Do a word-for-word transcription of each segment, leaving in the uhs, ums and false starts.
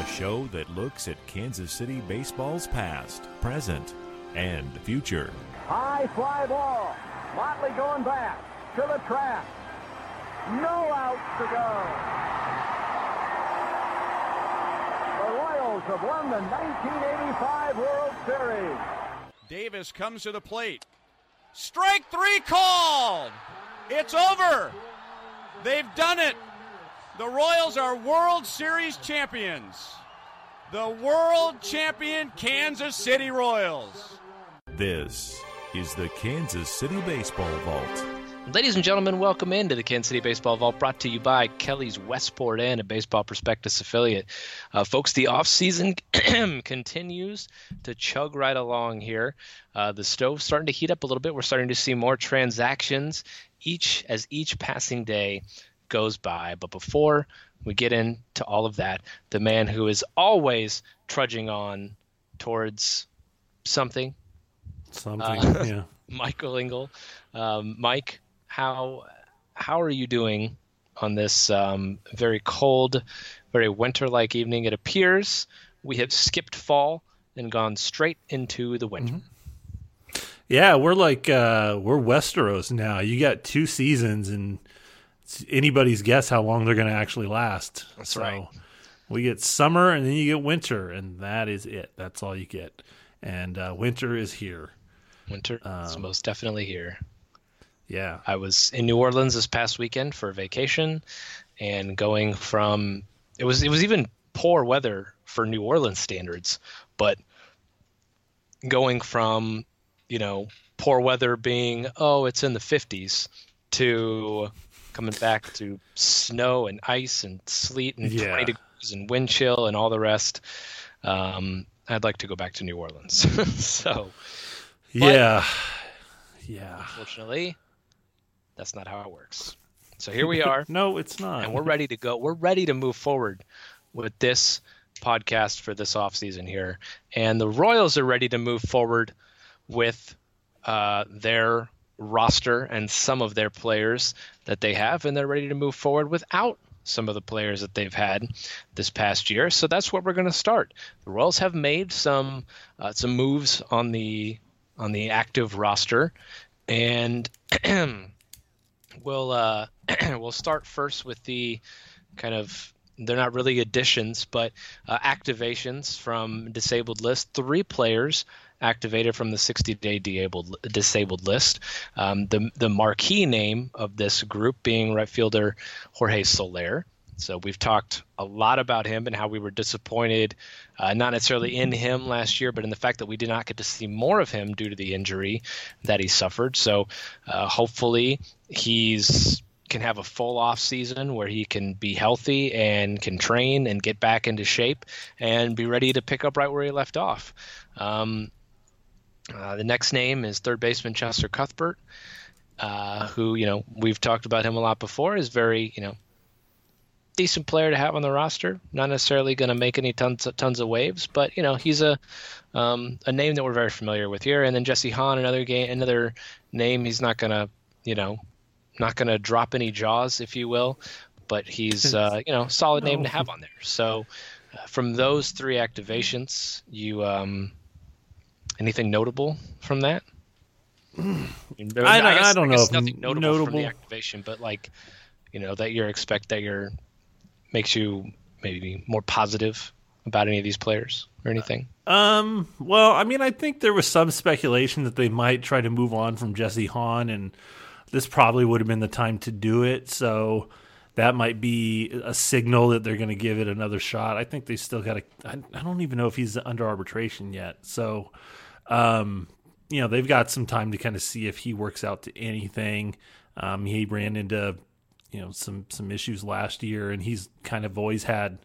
a show that looks at Kansas City baseball's past, present, and future. High fly ball. Motley going back to the trap. No outs to go. The Royals have won the nineteen eighty-five World Series. Davis comes to the plate. Strike three called. It's over. They've done it. The Royals are World Series champions. The world champion Kansas City Royals. This is the Kansas City Baseball Vault. Ladies and gentlemen, welcome into the Kansas City Baseball Vault, brought to you by Kelly's Westport Inn, a Baseball Prospectus affiliate. Uh, folks, the offseason continues to chug right along here. Uh, the stove's starting to heat up a little bit. We're starting to see more transactions each as each passing day goes by. But before we get into all of that, the man who is always trudging on towards something, something, uh, yeah, Michael Engel. Um, Mike, how how are you doing on this um, very cold, very winter-like evening? It appears we have skipped fall and gone straight into the winter. Mm-hmm. Yeah, we're like uh, we're Westeros now. You got two seasons, and it's anybody's guess how long they're going to actually last. That's so right. We get summer, and then you get winter, and that is it. That's all you get. And uh, winter is here. Winter um, is most definitely here. Yeah. I was in New Orleans this past weekend for vacation, and going from it was it was even poor weather for New Orleans standards, but going from, you know, poor weather being, oh, it's in the fifties, to coming back to snow and ice and sleet and yeah. twenty degrees and wind chill and all the rest. Um, I'd like to go back to New Orleans. so, yeah, yeah. Unfortunately, that's not how it works. So here we are. No, it's not. And we're ready to go. We're ready to move forward with this podcast for this offseason here. And the Royals are ready to move forward with uh, their roster and some of their players that they have, and they're ready to move forward without some of the players that they've had this past year. So that's where we're going to start. The Royals have made some uh, some moves on the on the active roster, and we'll uh, we'll start first with the kind of, they're not really additions, but uh, activations from disabled list. Three players activated from the sixty-day disabled disabled list. Um, the the marquee name of this group being right fielder Jorge Soler. So we've talked a lot about him and how we were disappointed, uh, not necessarily in him last year, but in the fact that we did not get to see more of him due to the injury that he suffered. So uh, hopefully he's can have a full off season where he can be healthy and can train and get back into shape and be ready to pick up right where he left off. Um, uh, the next name is third baseman Chester Cuthbert, uh, who, you know, we've talked about him a lot before, is very, you know, decent player to have on the roster. Not necessarily going to make any tons of, tons of waves, but, you know, he's a um, a name that we're very familiar with here. And then Jesse Hahn, another game, another name. He's not going to, you know, not going to drop any jaws, if you will, but he's uh, you know, solid name no. to have on there. So uh, from those three activations, you um, anything notable from that? I, I, I, guess, I don't I guess know. Nothing notable, notable from the activation, but like, you know, that you're expect that you're makes you maybe more positive about any of these players or anything. Um. Well, I mean, I think there was some speculation that they might try to move on from Jesse Hahn, and this probably would have been the time to do it. So that might be a signal that they're going to give it another shot. I think they still got to. I, I don't even know if he's under arbitration yet. So, um, you know, they've got some time to kind of see if he works out to anything. Um, he ran into, you know, some some issues last year, and he's kind of always had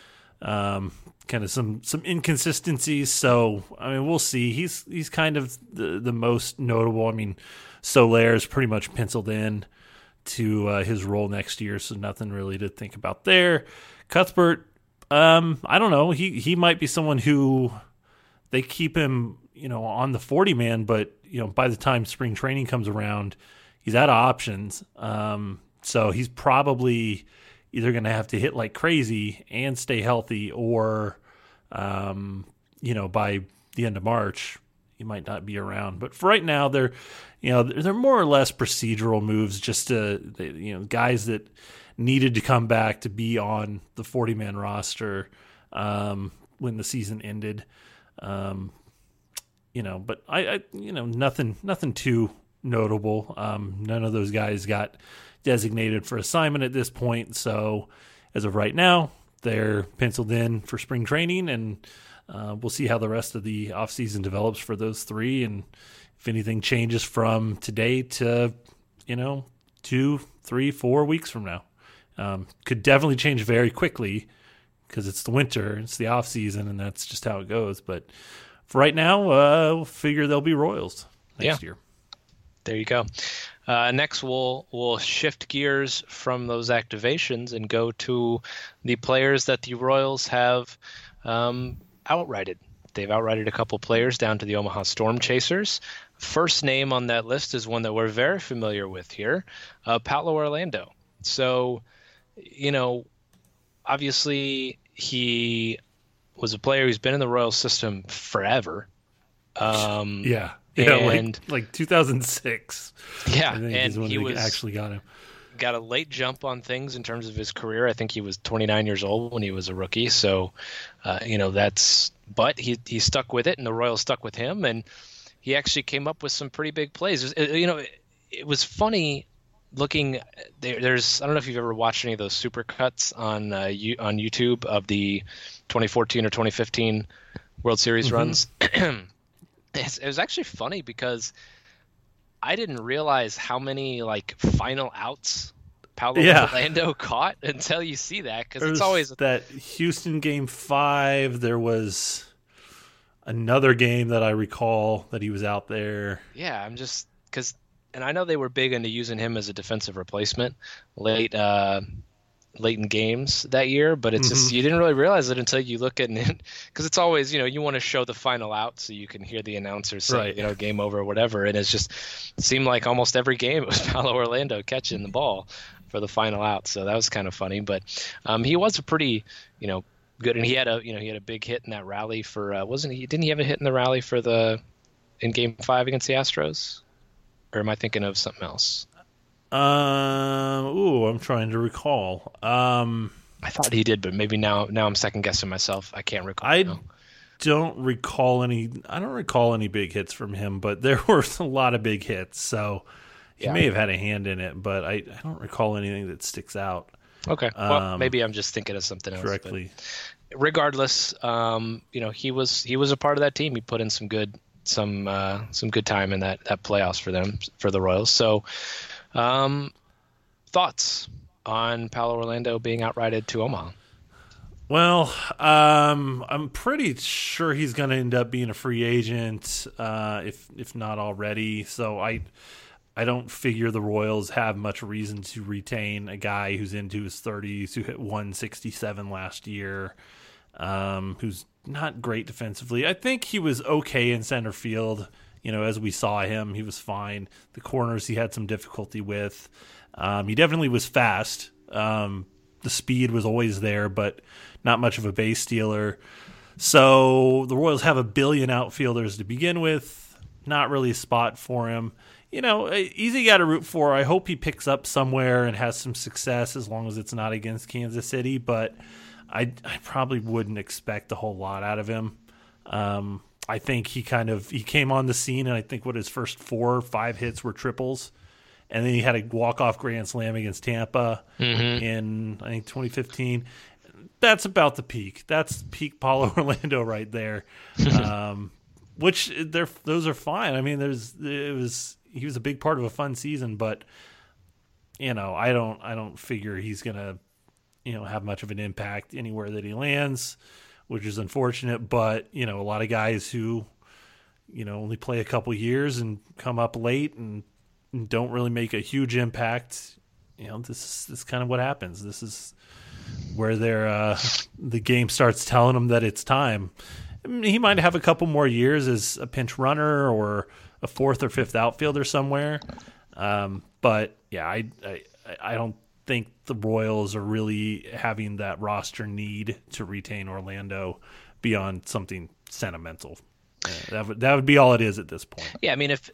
um, kind of some some inconsistencies. So, I mean, we'll see. He's he's kind of the the most notable. I mean, Soler is pretty much penciled in to uh, his role next year, so nothing really to think about there. Cuthbert, um, I don't know. He he might be someone who they keep him, you know, on the forty man, but you know, by the time spring training comes around, he's out of options. Um, so he's probably either going to have to hit like crazy and stay healthy, or, um, you know, by the end of March, he might not be around. But for right now, they're, you know, they're more or less procedural moves, just to, you know, guys that needed to come back to be on the forty-man roster um, when the season ended. Um, you know, but I, I, you know, nothing, nothing too notable. Um, none of those guys got designated for assignment at this point. So as of right now, they're penciled in for spring training, and uh, we'll see how the rest of the offseason develops for those three. And if anything changes from today to, you know, two, three, four weeks from now, um, could definitely change very quickly because it's the winter, it's the off season, and that's just how it goes. But for right now, uh, we'll figure they'll be Royals next yeah. year. There you go. Uh, next, we'll we'll shift gears from those activations and go to the players that the Royals have um, outrighted. They've outrighted a couple players down to the Omaha Storm Chasers. First name on that list is one that we're very familiar with here, uh, Paulo Orlando. So, you know, obviously he was a player who's been in the Royals system forever. Um, yeah. Yeah, and, like, like two thousand six. Yeah, I think and is when he they was actually got him. Got a late jump on things in terms of his career. I think he was twenty-nine years old when he was a rookie. So, uh, you know, that's. But he he stuck with it, and the Royals stuck with him, and he actually came up with some pretty big plays. It, you know, it, it was funny looking. There, there's I don't know if you've ever watched any of those supercuts on uh, you, on YouTube of the twenty fourteen or twenty fifteen World Series mm-hmm. runs. It was actually funny because I didn't realize how many like final outs Paulo yeah. Orlando caught until you see that, because it's always that Houston game five. There was another game that I recall that he was out there. Yeah, I'm just because, and I know they were big into using him as a defensive replacement late. Uh, late in games that year, but it's mm-hmm. just you didn't really realize it until you look at it, because it's always, you know, you want to show the final out so you can hear the announcers say, right. you know, game over or whatever, and it's just it seemed like almost every game it was Paulo Orlando catching the ball for the final out, so that was kind of funny. But um, he was a pretty, you know, good, and he had a, you know, he had a big hit in that rally for uh, wasn't he? Didn't he have a hit in the rally for the in Game Five against the Astros, or am I thinking of something else? Um. Ooh, I'm trying to recall. Um, I thought he did, but maybe now now I'm second guessing myself. I can't recall. I now. don't recall any. I don't recall any big hits from him, but there were a lot of big hits, so he yeah. may have had a hand in it. But I, I don't recall anything that sticks out. Okay. Um, well, maybe I'm just thinking of something else. Correctly. Regardless, um, you know, he was he was a part of that team. He put in some good some uh, some good time in that that playoffs for them for the Royals. So. Um, thoughts on Paulo Orlando being outrighted to Omaha? Well, um, I'm pretty sure he's going to end up being a free agent, uh, if if not already. So I, I don't figure the Royals have much reason to retain a guy who's into his thirties, who hit one sixty-seven last year, um, who's not great defensively. I think he was okay in center field. You know, as we saw him, he was fine. The corners he had some difficulty with. Um, he definitely was fast. Um, the speed was always there, but not much of a base stealer. So the Royals have a billion outfielders to begin with. Not really a spot for him. You know, easy guy to root for. I hope he picks up somewhere and has some success, as long as it's not against Kansas City. But I, I probably wouldn't expect a whole lot out of him. Um, I think he kind of he came on the scene, and I think what his first four or five hits were triples, and then he had a walk-off grand slam against Tampa mm-hmm. in I think twenty fifteen. That's about the peak. That's peak Paulo Orlando right there. um, which they're those are fine. I mean, there's it was he was a big part of a fun season, but you know, I don't I don't figure he's gonna you know have much of an impact anywhere that he lands, which is unfortunate. But, you know, a lot of guys who, you know, only play a couple years and come up late and, and don't really make a huge impact, you know, this is, this is kind of what happens. This is where they're, uh, the game starts telling them that it's time. I mean, he might have a couple more years as a pinch runner or a fourth or fifth outfielder somewhere. Um, but, yeah, I, I, I don't think the Royals are really having that roster need to retain Orlando beyond something sentimental. Uh, that would that would be all it is at this point. Yeah, I mean, if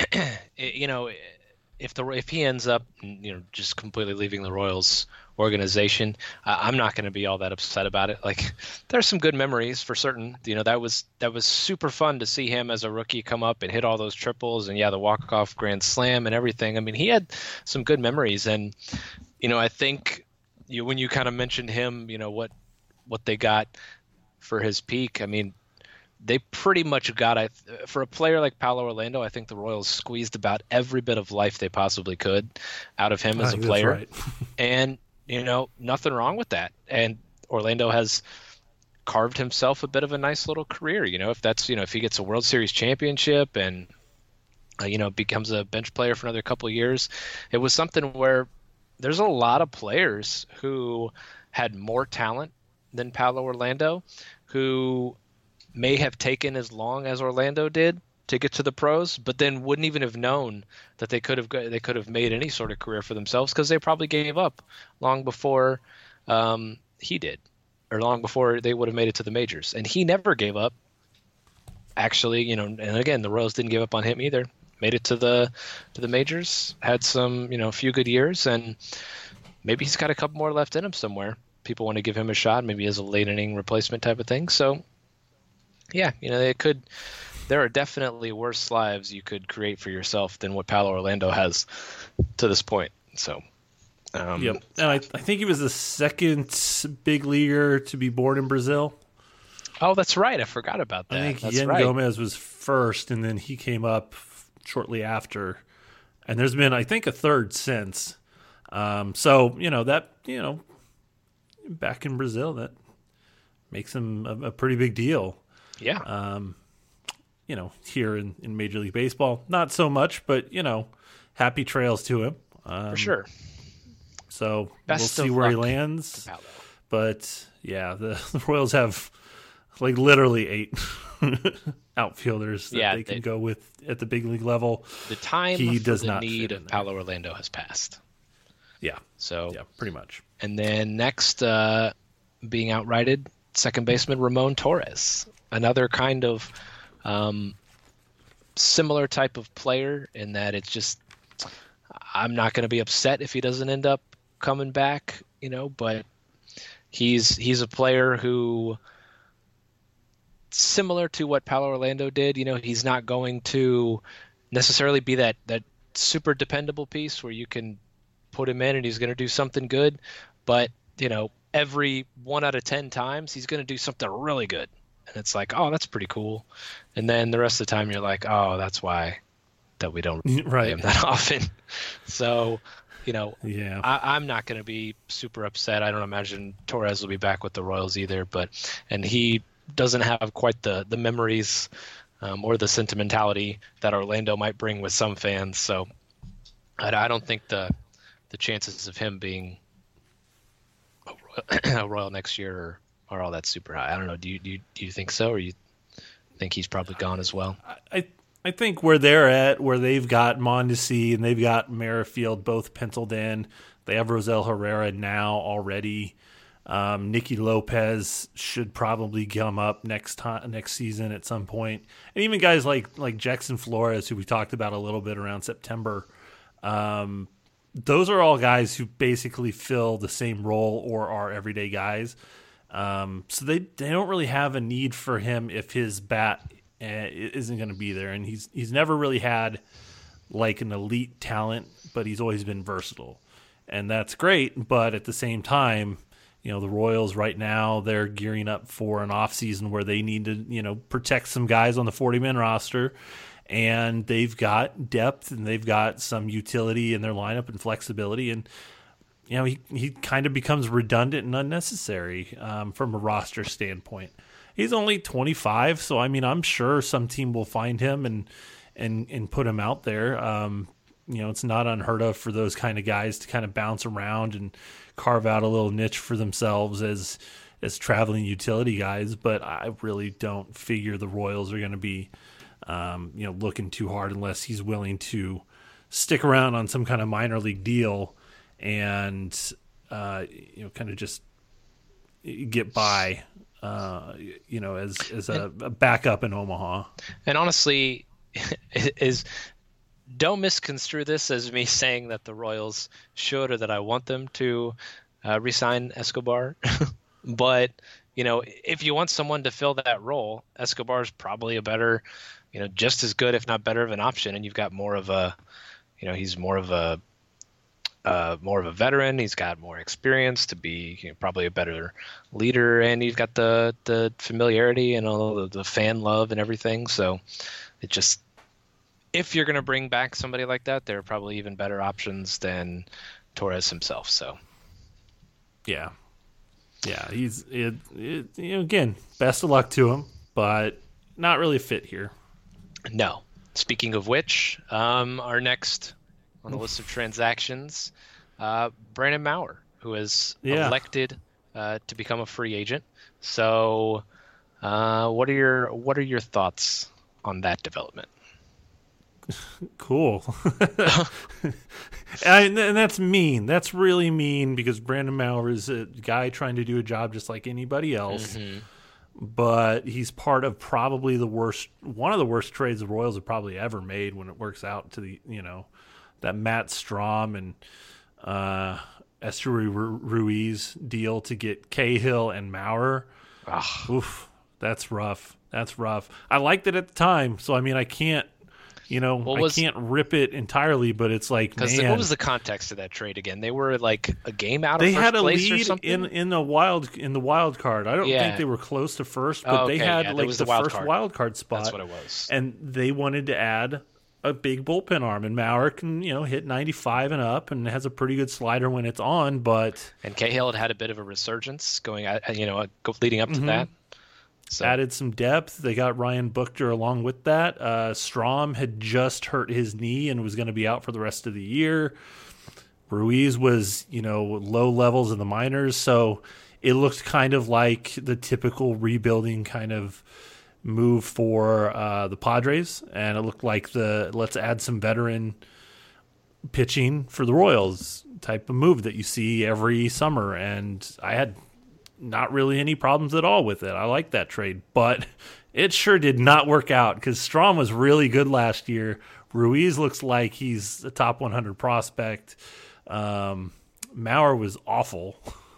you know, if the if he ends up, you know, just completely leaving the Royals organization, uh, I'm not going to be all that upset about it. Like, there's some good memories for certain. You know, that was that was super fun to see him as a rookie come up and hit all those triples, and yeah, the walk-off grand slam and everything. I mean, he had some good memories, and you know, I think you when you kind of mentioned him, you know, what what they got for his peak. I mean, they pretty much got I for a player like Paulo Orlando. I think the Royals squeezed about every bit of life they possibly could out of him as a player, right. and you know, nothing wrong with that. And Orlando has carved himself a bit of a nice little career. You know, if that's, you know, if he gets a World Series championship and, uh, you know, becomes a bench player for another couple of years, it was something where there's a lot of players who had more talent than Paulo Orlando, who may have taken as long as Orlando did to get to the pros, but then wouldn't even have known that they could have they could have made any sort of career for themselves because they probably gave up long before um, he did, or long before they would have made it to the majors. And he never gave up. Actually, you know, and again, the Royals didn't give up on him either. Made it to the to the majors, had some, you know, a few good years, and maybe he's got a couple more left in him somewhere. People want to give him a shot, maybe as a late inning replacement type of thing. So, yeah, you know, they could. There are definitely worse lives you could create for yourself than what Paulo Orlando has to this point. So, um, yep. And I, I think he was the second big leaguer to be born in Brazil. Oh, that's right. I forgot about that. I think that's Yan right. Gomez was first, and then he came up shortly after. And there's been, I think, a third since. Um, so, you know, that, you know, back in Brazil, that makes him a, a pretty big deal. Yeah. Um, you know, here in, in Major League Baseball, not so much, but, you know, happy trails to him. Um, for sure. So Best we'll see of where he luck lands. to Paulo. But, yeah, the, the Royals have, like, literally eight outfielders that Yeah, they can they- go with at the big league level. The time He for does the not need fit of in there. Paulo Orlando has passed. Yeah, So, yeah, pretty much. and then next, uh, being outrighted, second baseman Ramon Torres, another kind of um, similar type of player in that it's just, I'm not going to be upset if he doesn't end up coming back, you know, but he's he's a player who, similar to what Paulo Orlando did, you know, he's not going to necessarily be that that super dependable piece where you can put him in and he's going to do something good, but you know, every one out of ten times he's going to do something really good, and it's like, oh, that's pretty cool. And then the rest of the time you're like, oh, that's why that we don't play Right. him that often. So, you know, Yeah. I, I'm not going to be super upset. I don't imagine Torres will be back with the Royals either, but and he doesn't have quite the the memories um, or the sentimentality that Orlando might bring with some fans. So I, I don't think the the chances of him being a Royal, a Royal next year are, are all that super high. I don't know. Do you do you, do you think so, or you think he's probably gone as well? I I think where they're at, where they've got Mondesi and they've got Merrifield both penciled in. They have Rosel Herrera now already. Um, Nicky Lopez should probably come up next time next season at some point. And even guys like like Jackson Flores, who we talked about a little bit around September. Um, those are all guys who basically fill the same role or are everyday guys. Um, so they they don't really have a need for him if his bat uh, isn't going to be there. And he's he's never really had like an elite talent, but he's always been versatile, and that's great. But at the same time, you know, the Royals right now, they're gearing up for an offseason where they need to, you know, protect some guys on the forty-man roster, and they've got depth and they've got some utility in their lineup and flexibility. And, you know, he, he kind of becomes redundant and unnecessary um, from a roster standpoint. He's only twenty-five, so, I mean, I'm sure some team will find him and and, and put him out there. Um, you know, it's not unheard of for those kind of guys to kind of bounce around and carve out a little niche for themselves as as traveling utility guys, but I really don't figure the Royals are going to be, um, you know, looking too hard unless he's willing to stick around on some kind of minor league deal and uh, you know, kind of just get by, uh, you know, as as a, a backup in Omaha. And honestly, is don't misconstrue this as me saying that the Royals should or that I want them to uh, re-sign Escobar. But, you know, if you want someone to fill that role, Escobar is probably a better, you know, just as good, if not better of an option. And you've got more of a, you know, he's more of a, uh, more of a veteran. He's got more experience to be, you know, probably a better leader. And you've got the, the familiarity and all the, the fan love and everything. So it just, if you're going to bring back somebody like that, there are probably even better options than Torres himself. So, yeah. Yeah, he's it, it, you know, again, best of luck to him, but not really a fit here. No. Speaking of which, um, our next on the list of transactions, uh, Brandon Maurer, who is yeah. elected uh, to become a free agent. So, uh, what are your what are your thoughts on that development? Cool. and, and that's mean. That's really mean because Brandon Maurer is a guy trying to do a job just like anybody else. Mm-hmm. But he's part of probably the worst, one of the worst trades the Royals have probably ever made when it works out to the, you know, that Matt Strom and uh, Esteury Ruiz deal to get Cahill and Maurer. Ugh. Oof, that's rough. That's rough. I liked it at the time, so I mean, I can't. You know, was, I can't rip it entirely, but it's like, man. What was the context of that trade again? They were like a game out of they first had a place lead or something? in in the wild in the wild card. I don't yeah. think they were close to first, but oh, okay. they had yeah, like was the, the wild first card. wild card spot. That's what it was. And they wanted to add a big bullpen arm, and Maurer can, you know, hit ninety-five and up, and has a pretty good slider when it's on. But and Cahill had had a bit of a resurgence going, you know, leading up to mm-hmm. that. So. Added some depth. They got Ryan Buchter along with that. Uh, Strom had just hurt his knee and was going to be out for the rest of the year. Ruiz was, you know, low levels in the minors, so it looked kind of like the typical rebuilding kind of move for uh, the Padres, and it looked like the let's add some veteran pitching for the Royals type of move that you see every summer. And I had not really any problems at all with it. I like that trade, but it sure did not work out because Strom was really good last year. Ruiz looks like he's a top one hundred prospect. Um, Maurer was awful.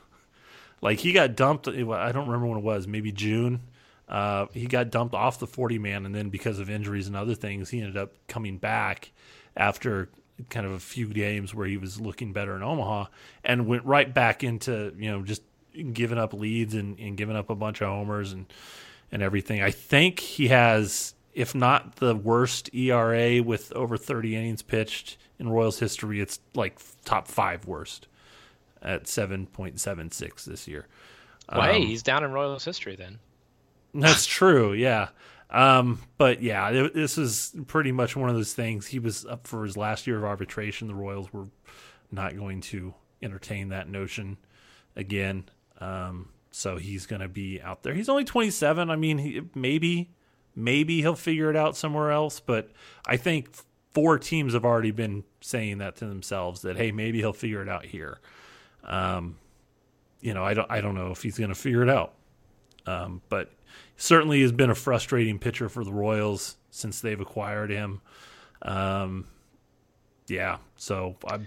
Like he got dumped. I don't remember when it was, maybe June. Uh, he got dumped off the forty man, and then because of injuries and other things, he ended up coming back after kind of a few games where he was looking better in Omaha, and went right back into, you know, just giving up leads and, and giving up a bunch of homers and, and everything. I think he has, if not the worst E R A with over thirty innings pitched in Royals history, it's like top five worst at seven point seven six this year. Well, um, hey, he's down in Royals history then. That's true, yeah. Um, but yeah, it, this is pretty much one of those things. He was up for his last year of arbitration. The Royals were not going to entertain that notion again. Um, so he's going to be out there. He's only twenty-seven. I mean, he, maybe, maybe he'll figure it out somewhere else. But I think four teams have already been saying that to themselves that, hey, maybe he'll figure it out here. Um, you know, I don't, I don't know if he's going to figure it out. Um, but certainly has been a frustrating pitcher for the Royals since they've acquired him. Um, yeah. So I'm,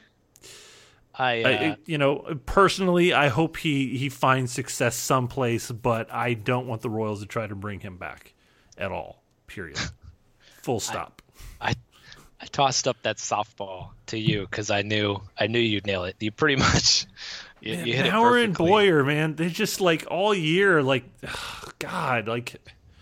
I, uh, I, you know, personally, I hope he, he finds success someplace, but I don't want the Royals to try to bring him back at all, period. Full stop. I, I, I tossed up that softball to you because I knew I knew you'd nail it. You pretty much you, man, you hit Maurer it perfectly. And Boyer, man, they're just like all year, like, ugh, God, like,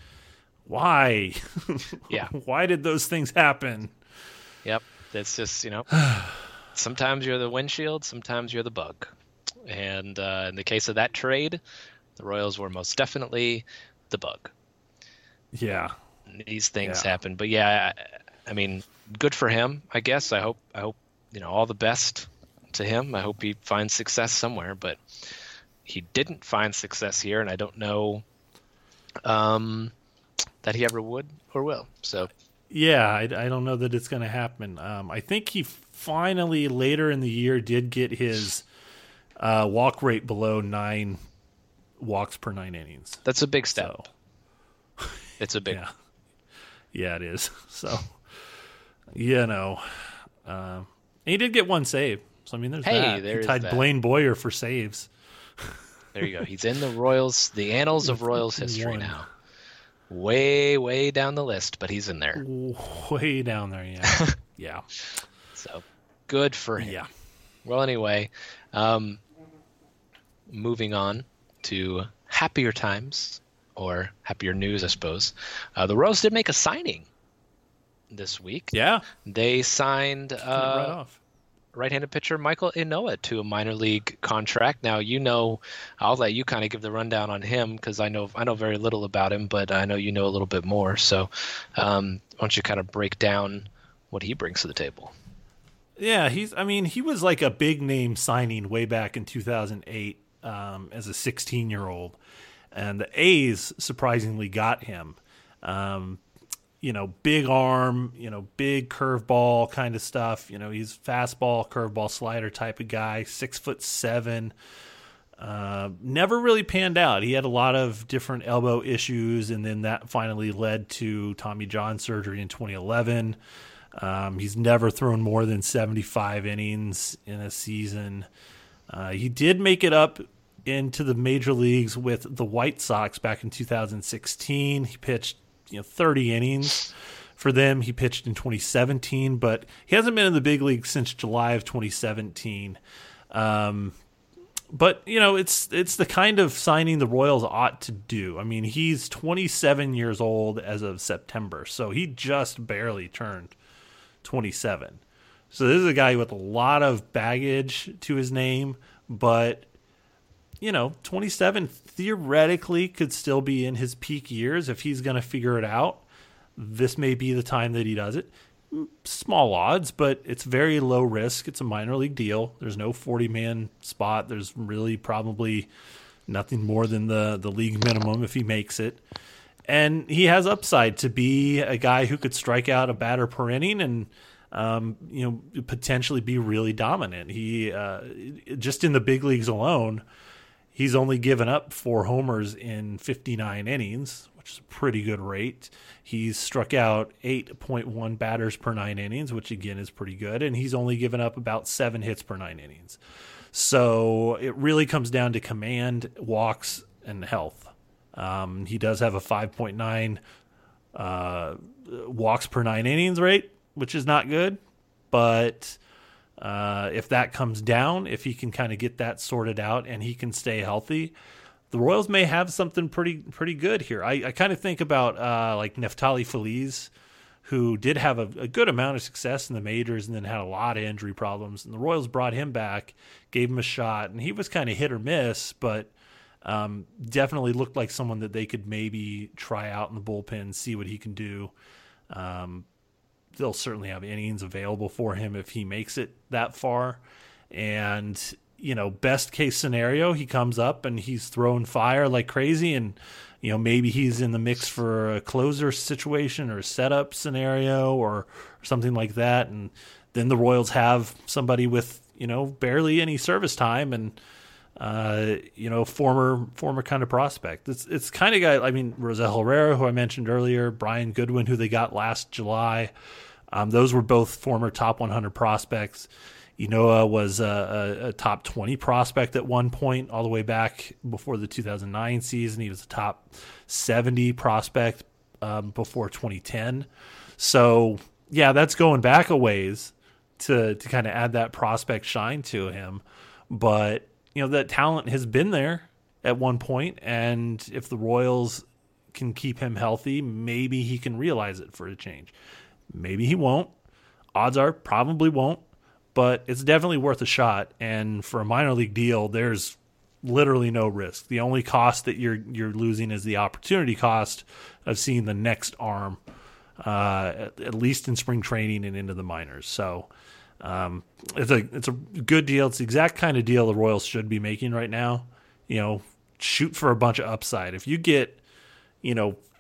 why? Yeah. Why did those things happen? Yep. It's just, you know, sometimes you're the windshield, sometimes you're the bug. And uh, in the case of that trade, the Royals were most definitely the bug. Yeah. These things yeah. happen. But yeah, I, I mean, good for him, I guess. I hope, I hope, you know, all the best to him. I hope he finds success somewhere, but he didn't find success here, and I don't know um, that he ever would or will. So, Yeah, I, I don't know that it's going to happen. Um, I think he finally, later in the year, did get his uh, walk rate below nine walks per nine innings. That's a big step. So, it's a big yeah. Yeah, it is. So, you know, um, he did get one save. So, I mean, there's hey, that. There he tied that. Blaine Boyer for saves. There you go. He's in the Royals, the annals of Royals history one. now. Way, way down the list, but he's in there. Way down there, yeah. Yeah. So, good for him. Yeah. Well, anyway, um, moving on to happier times, or happier news, I suppose. Uh, the Royals did make a signing this week. Yeah. They signed uh, right off. right-handed pitcher Michael Inoue to a minor league contract. Now, you know, I'll let you kind of give the rundown on him because I know I know very little about him, but I know you know a little bit more. So um, why don't you kind of break down what he brings to the table? Yeah, he's. I mean, he was like a big name signing way back in two thousand eight um, as a sixteen-year-old, and the A's surprisingly got him. Um, you know, big arm, you know, big curveball kind of stuff. You know, he's fastball, curveball, slider type of guy, six foot seven. Uh, never really panned out. He had a lot of different elbow issues, and then that finally led to Tommy John surgery in twenty eleven. Um, he's never thrown more than seventy-five innings in a season. Uh, he did make it up into the major leagues with the White Sox back in two thousand sixteen. He pitched you know thirty innings for them. He pitched in twenty seventeen, but he hasn't been in the big league since July of twenty seventeen. Um, but you know, it's it's the kind of signing the Royals ought to do. I mean, he's twenty-seven years old as of September, so he just barely turned twenty-seven. So this is a guy with a lot of baggage to his name, but you know, twenty-seven theoretically could still be in his peak years if he's going to figure it out. This may be the time that he does it. Small odds, but it's very low risk. It's a minor league deal. There's no forty-man spot. There's really probably nothing more than the, the league minimum if he makes it. And he has upside to be a guy who could strike out a batter per inning and um, you know, potentially be really dominant. He uh, just in the big leagues alone, he's only given up four homers in fifty-nine innings, which is a pretty good rate. He's struck out eight point one batters per nine innings, which again is pretty good, and he's only given up about seven hits per nine innings. So it really comes down to command, walks, and health. Um, he does have a five point nine uh, walks per nine innings rate, which is not good. But uh, if that comes down, if he can kind of get that sorted out and he can stay healthy, the Royals may have something pretty pretty good here. I, I kind of think about uh, like Neftali Feliz, who did have a, a good amount of success in the majors and then had a lot of injury problems. And the Royals brought him back, gave him a shot, and he was kind of hit or miss, but Um, definitely looked like someone that they could maybe try out in the bullpen, see what he can do. Um, they'll certainly have innings available for him if he makes it that far. And, you know, best case scenario, he comes up and he's throwing fire like crazy. And, you know, maybe he's in the mix for a closer situation or a setup scenario or, or something like that. And then the Royals have somebody with, you know, barely any service time and, Uh, you know, former former kind of prospect. It's it's kind of guy. I mean, Rosel Herrera, who I mentioned earlier, Brian Goodwin, who they got last July. Um, those were both former top one hundred prospects. Inoue was a, a, a top twenty prospect at one point, all the way back before the two thousand nine season. He was a top seventy prospect um, before twenty ten. So yeah, that's going back a ways to to kind of add that prospect shine to him, but you know, that talent has been there at one point, and if the Royals can keep him healthy, maybe he can realize it for a change. Maybe he won't. Odds are probably won't, but it's definitely worth a shot. And for a minor league deal, there's literally no risk. The only cost that you're you're losing is the opportunity cost of seeing the next arm, uh, at, at least in spring training and into the minors. So Um, it's a it's a good deal. It's the exact kind of deal the Royals should be making right now. You know, shoot for a bunch of upside. If you get, you know,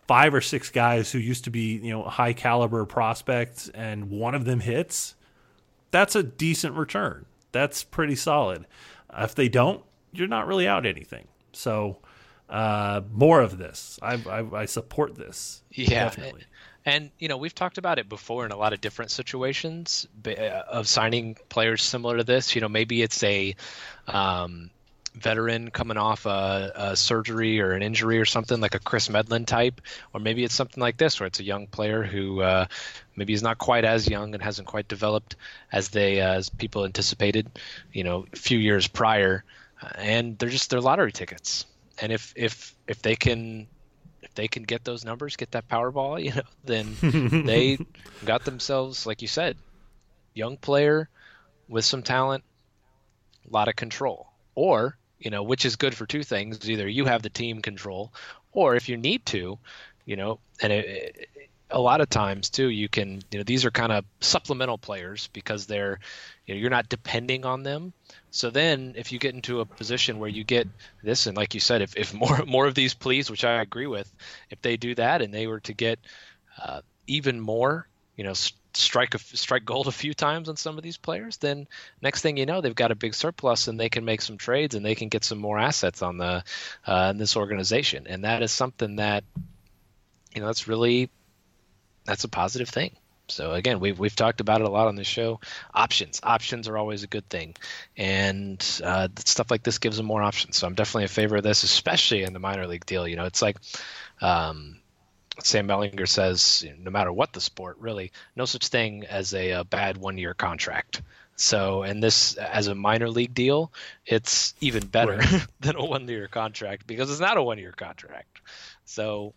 five or six guys who used to be, you know, high caliber prospects and one of them hits, that's a decent return. That's pretty solid. Uh, if they don't, you're not really out anything. So uh, more of this. I, I, I support this. Yeah. Definitely. And, you know, we've talked about it before in a lot of different situations of signing players similar to this. You know, maybe it's a um, veteran coming off a, a surgery or an injury or something, like a Chris Medlin type, or maybe it's something like this where it's a young player who uh, maybe is not quite as young and hasn't quite developed as they uh, as people anticipated, you know, a few years prior, and they're just they're lottery tickets. And if if if they can if they can get those numbers, get that Powerball, you know, then they got themselves, like you said, young player with some talent, a lot of control. Or, you know, which is good for two things. Either you have the team control, or if you need to, you know, and it, it, a lot of times too, you can, you know, these are kind of supplemental players because they're, you know, you're not depending on them. So then if you get into a position where you get this, and like you said, if, if more, more of these pleas, which I agree with, if they do that and they were to get uh, even more, you know, strike a, strike gold a few times on some of these players, then next thing you know, they've got a big surplus and they can make some trades and they can get some more assets on the uh, in this organization. And that is something that, you know, that's really, that's a positive thing. So again, we've we've talked about it a lot on this show. Options, options are always a good thing, and uh, stuff like this gives them more options. So I'm definitely in favor of this, especially in the minor league deal. You know, it's like. Um, Sam Mellinger says, no matter what the sport, really, no such thing as a, a bad one-year contract. So, and this, as a minor league deal, it's even better right. than a one-year contract because it's not a one-year contract. So,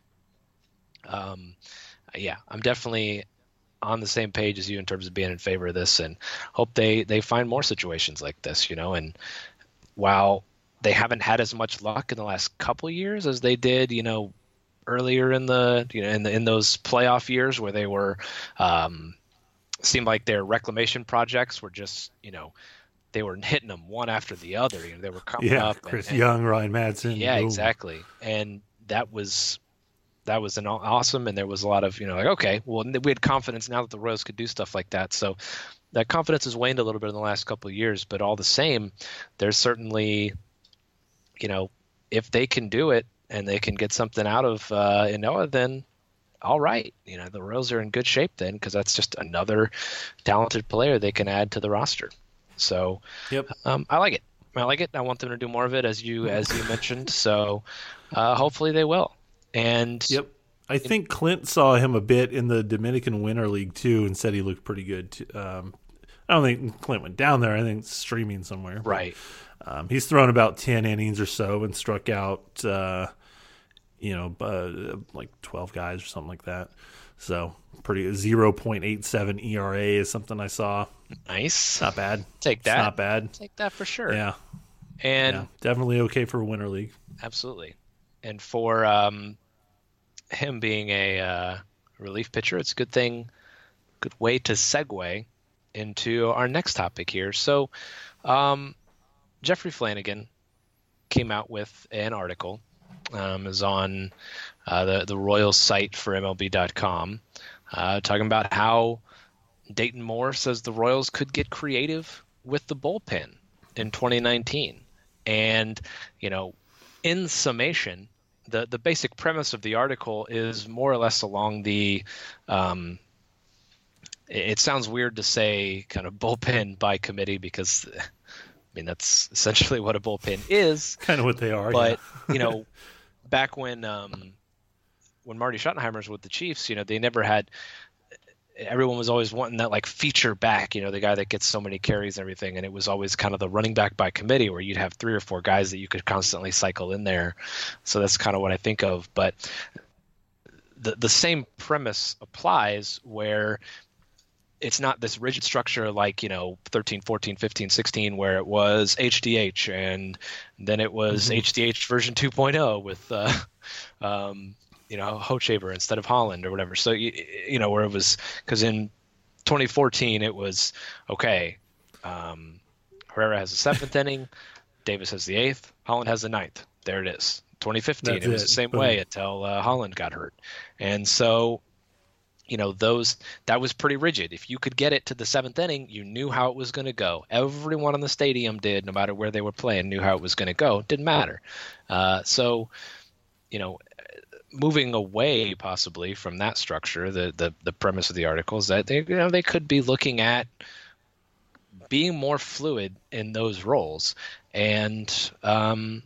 um, yeah, I'm definitely on the same page as you in terms of being in favor of this, and hope they, they find more situations like this, you know, and while they haven't had as much luck in the last couple of years as they did, you know, earlier in the you know in the, in those playoff years where they were um, seemed like their reclamation projects were just you know they were hitting them one after the other. You know they were coming yeah, up. Chris and, Young, Ryan Madsen. Yeah, boom. exactly. And that was that was an awesome. And there was a lot of you know like okay, well we had confidence now that the Royals could do stuff like that. So that confidence has waned a little bit in the last couple of years. But all the same, there's certainly you know if they can do it. And they can get something out of uh, Ynoa, then all right. You know, the Royals are in good shape then because that's just another talented player they can add to the roster. So yep. um, I like it. I like it. I want them to do more of it, as you as you mentioned. So uh, hopefully they will. And yep. I think Clint saw him a bit in the Dominican Winter League too and said he looked pretty good. Too. Um, I don't think Clint went down there. I think it's streaming somewhere. But, right. Um, he's thrown about ten innings or so and struck out, uh, you know, uh, like twelve guys or something like that. So pretty zero point eight seven E R A is something I saw. Nice. Not bad. Take that. It's not bad. Take that for sure. Yeah. And yeah, definitely okay for a Winter League. Absolutely. And for um, him being a uh, relief pitcher, it's a good thing, good way to segue into our next topic here. So, um, Jeffrey Flanagan came out with an article, um, is on uh, the the Royals site for M L B dot com, uh, talking about how Dayton Moore says the Royals could get creative with the bullpen in twenty nineteen. And, you know, in summation, the, the basic premise of the article is more or less along the um, it, it sounds weird to say kind of bullpen by committee because – I mean, that's essentially what a bullpen is. Kind of what they are. But, yeah. you know, back when um, when Marty Schottenheimer was with the Chiefs, you know, they never had – everyone was always wanting that, like, feature back, you know, the guy that gets so many carries and everything. And it was always kind of the running back by committee where you'd have three or four guys that you could constantly cycle in there. So that's kind of what I think of. But the the same premise applies where – it's not this rigid structure like, you know, thirteen, fourteen, fifteen, sixteen, where it was H D H and then it was mm-hmm. H D H version two point oh with, uh, um, you know, Hochevar instead of Holland or whatever. So, you, you know, where it was – because in twenty fourteen it was, okay, um, Herrera has the seventh inning, Davis has the eighth, Holland has the ninth. There it is. twenty fifteen, That's it was it. the same Boom. way until uh, Holland got hurt. And so, you know, those that was pretty rigid. If you could get it to the seventh inning, you knew how it was going to go. Everyone in the stadium did, no matter where they were playing, knew how it was going to go. It didn't matter. Uh, so, you know, moving away possibly from that structure, the, the the premise of the article is that they, you know, they could be looking at being more fluid in those roles. And um,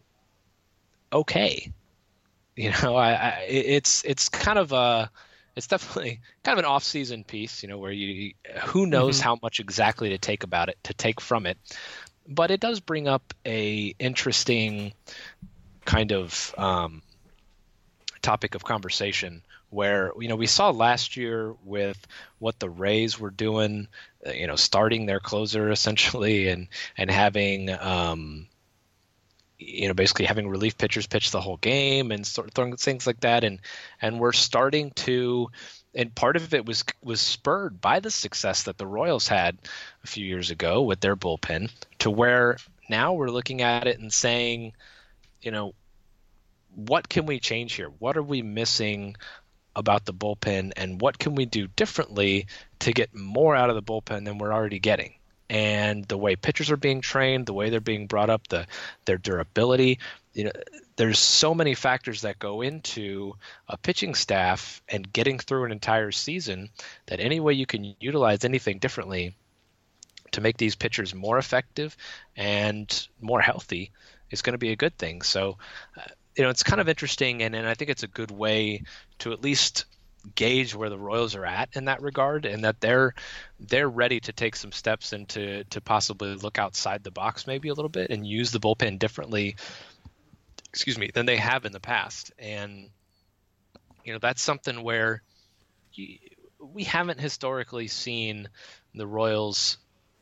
okay, you know, I, I it's it's kind of a it's definitely kind of an off-season piece, you know, where you who knows mm-hmm. how much exactly to take about it, to take from it, but it does bring up a interesting kind of um, topic of conversation where, you know, we saw last year with what the Rays were doing, you know, starting their closer essentially and and having um, you know, basically having relief pitchers pitch the whole game and sort of throwing things like that. And, and we're starting to, and part of it was, was spurred by the success that the Royals had a few years ago with their bullpen, to where now we're looking at it and saying, you know, what can we change here? What are we missing about the bullpen, and what can we do differently to get more out of the bullpen than we're already getting? And the way pitchers are being trained, the way they're being brought up, the their durability, you know, there's so many factors that go into a pitching staff and getting through an entire season, that any way you can utilize anything differently to make these pitchers more effective and more healthy is going to be a good thing. So, uh, you know, it's kind of interesting, and, and I think it's a good way to at least gauge where the Royals are at in that regard, and that they're they're ready to take some steps and to to possibly look outside the box maybe a little bit and use the bullpen differently, excuse me, than they have in the past. And you know, that's something where you, we haven't historically seen the Royals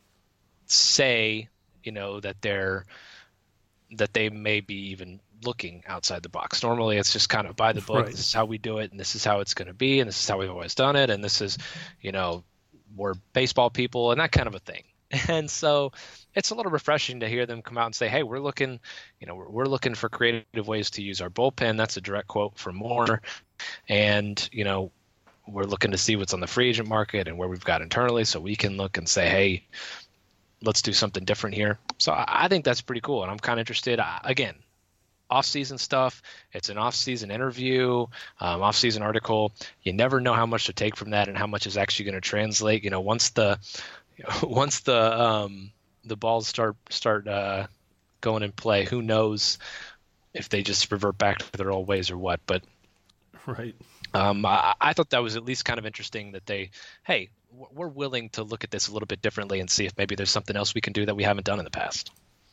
say, you know, that they're that they may be even looking outside the box. Normally it's just kind of by the book. Right. This is how we do it, and this is how it's going to be, and this is how we've always done it, and this is, you know, we're baseball people and that kind of a thing. And so it's a little refreshing to hear them come out and say, hey, we're looking, you know, we're, we're looking for creative ways to use our bullpen. That's a direct quote from Moore. And, you know, we're looking to see what's on the free agent market and where we've got internally, so we can look and say, hey, let's do something different here. So I think that's pretty cool. And I'm kind of interested, again, off-season stuff. It's an off-season interview, um, off-season article. You never know how much to take from that and how much is actually going to translate. You know, once the you know, once the um, the balls start start uh, going in play, who knows if they just revert back to their old ways or what. But right, um, I, I thought that was at least kind of interesting that they, hey, we're willing to look at this a little bit differently and see if maybe there's something else we can do that we haven't done in the past.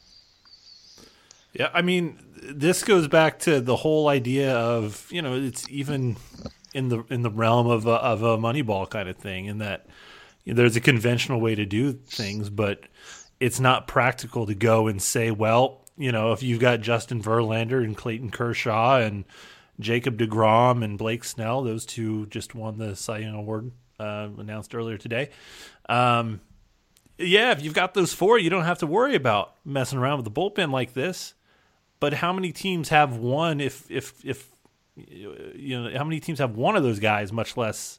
Yeah, I mean, this goes back to the whole idea of, you know, it's even in the in the realm of a, of a Moneyball kind of thing, in that, you know, there's a conventional way to do things, but it's not practical to go and say, well, you know, if you've got Justin Verlander and Clayton Kershaw and Jacob deGrom and Blake Snell, those two just won the Cy Young Award, uh, announced earlier today. Um, yeah, if you've got those four, you don't have to worry about messing around with the bullpen like this. But how many teams have one? If if if you know, how many teams have one of those guys? Much less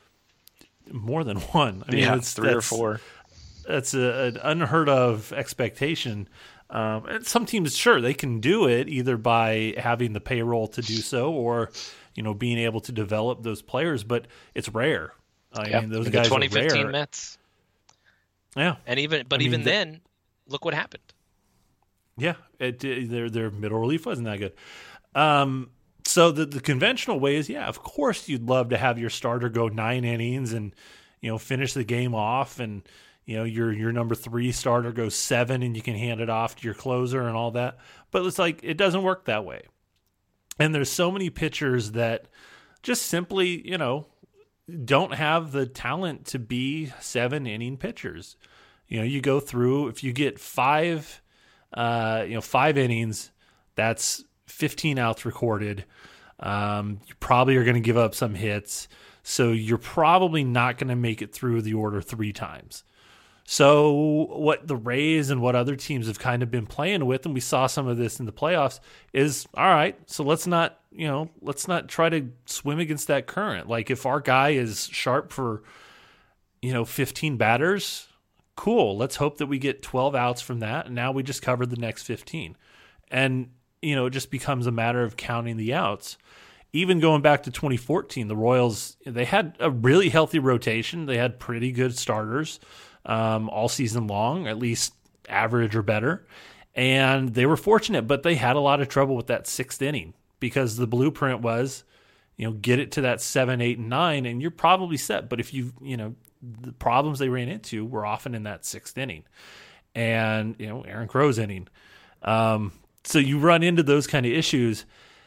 more than one. I mean, yeah, it's three or four. That's a, an unheard of expectation. Um, and some teams, sure, they can do it either by having the payroll to do so, or you know, being able to develop those players. But it's rare. I yeah. mean, those In guys the twenty fifteen are rare. Mets. Yeah, and even but I mean, even the, then, look what happened. Yeah, it, it, their their middle relief wasn't that good. Um, so the the conventional way is, yeah, of course you'd love to have your starter go nine innings and, you know, finish the game off, and you know your your number three starter goes seven and you can hand it off to your closer and all that. But it's like, it doesn't work that way. And there's so many pitchers that just simply, you know, don't have the talent to be seven inning pitchers. You know, you go through, if you get five. Uh, you know, five innings, that's fifteen outs recorded. Um, you probably are going to give up some hits, so you're probably not going to make it through the order three times. So what the Rays and what other teams have kind of been playing with, and we saw some of this in the playoffs, is all right, so let's not, you know, let's not try to swim against that current. Like if our guy is sharp for, you know, fifteen batters, cool. Let's hope that we get twelve outs from that, and now we just covered the next fifteen. And, you know, it just becomes a matter of counting the outs. Even going back to twenty fourteen, the Royals, they had a really healthy rotation. They had pretty good starters um, all season long, at least average or better. And they were fortunate, but they had a lot of trouble with that sixth inning because the blueprint was, you know, get it to that seven, eight, and nine, and you're probably set. But if you, you know, the problems they ran into were often in that sixth inning and, you know, Aaron Crow's inning. Um, so you run into those kind of issues.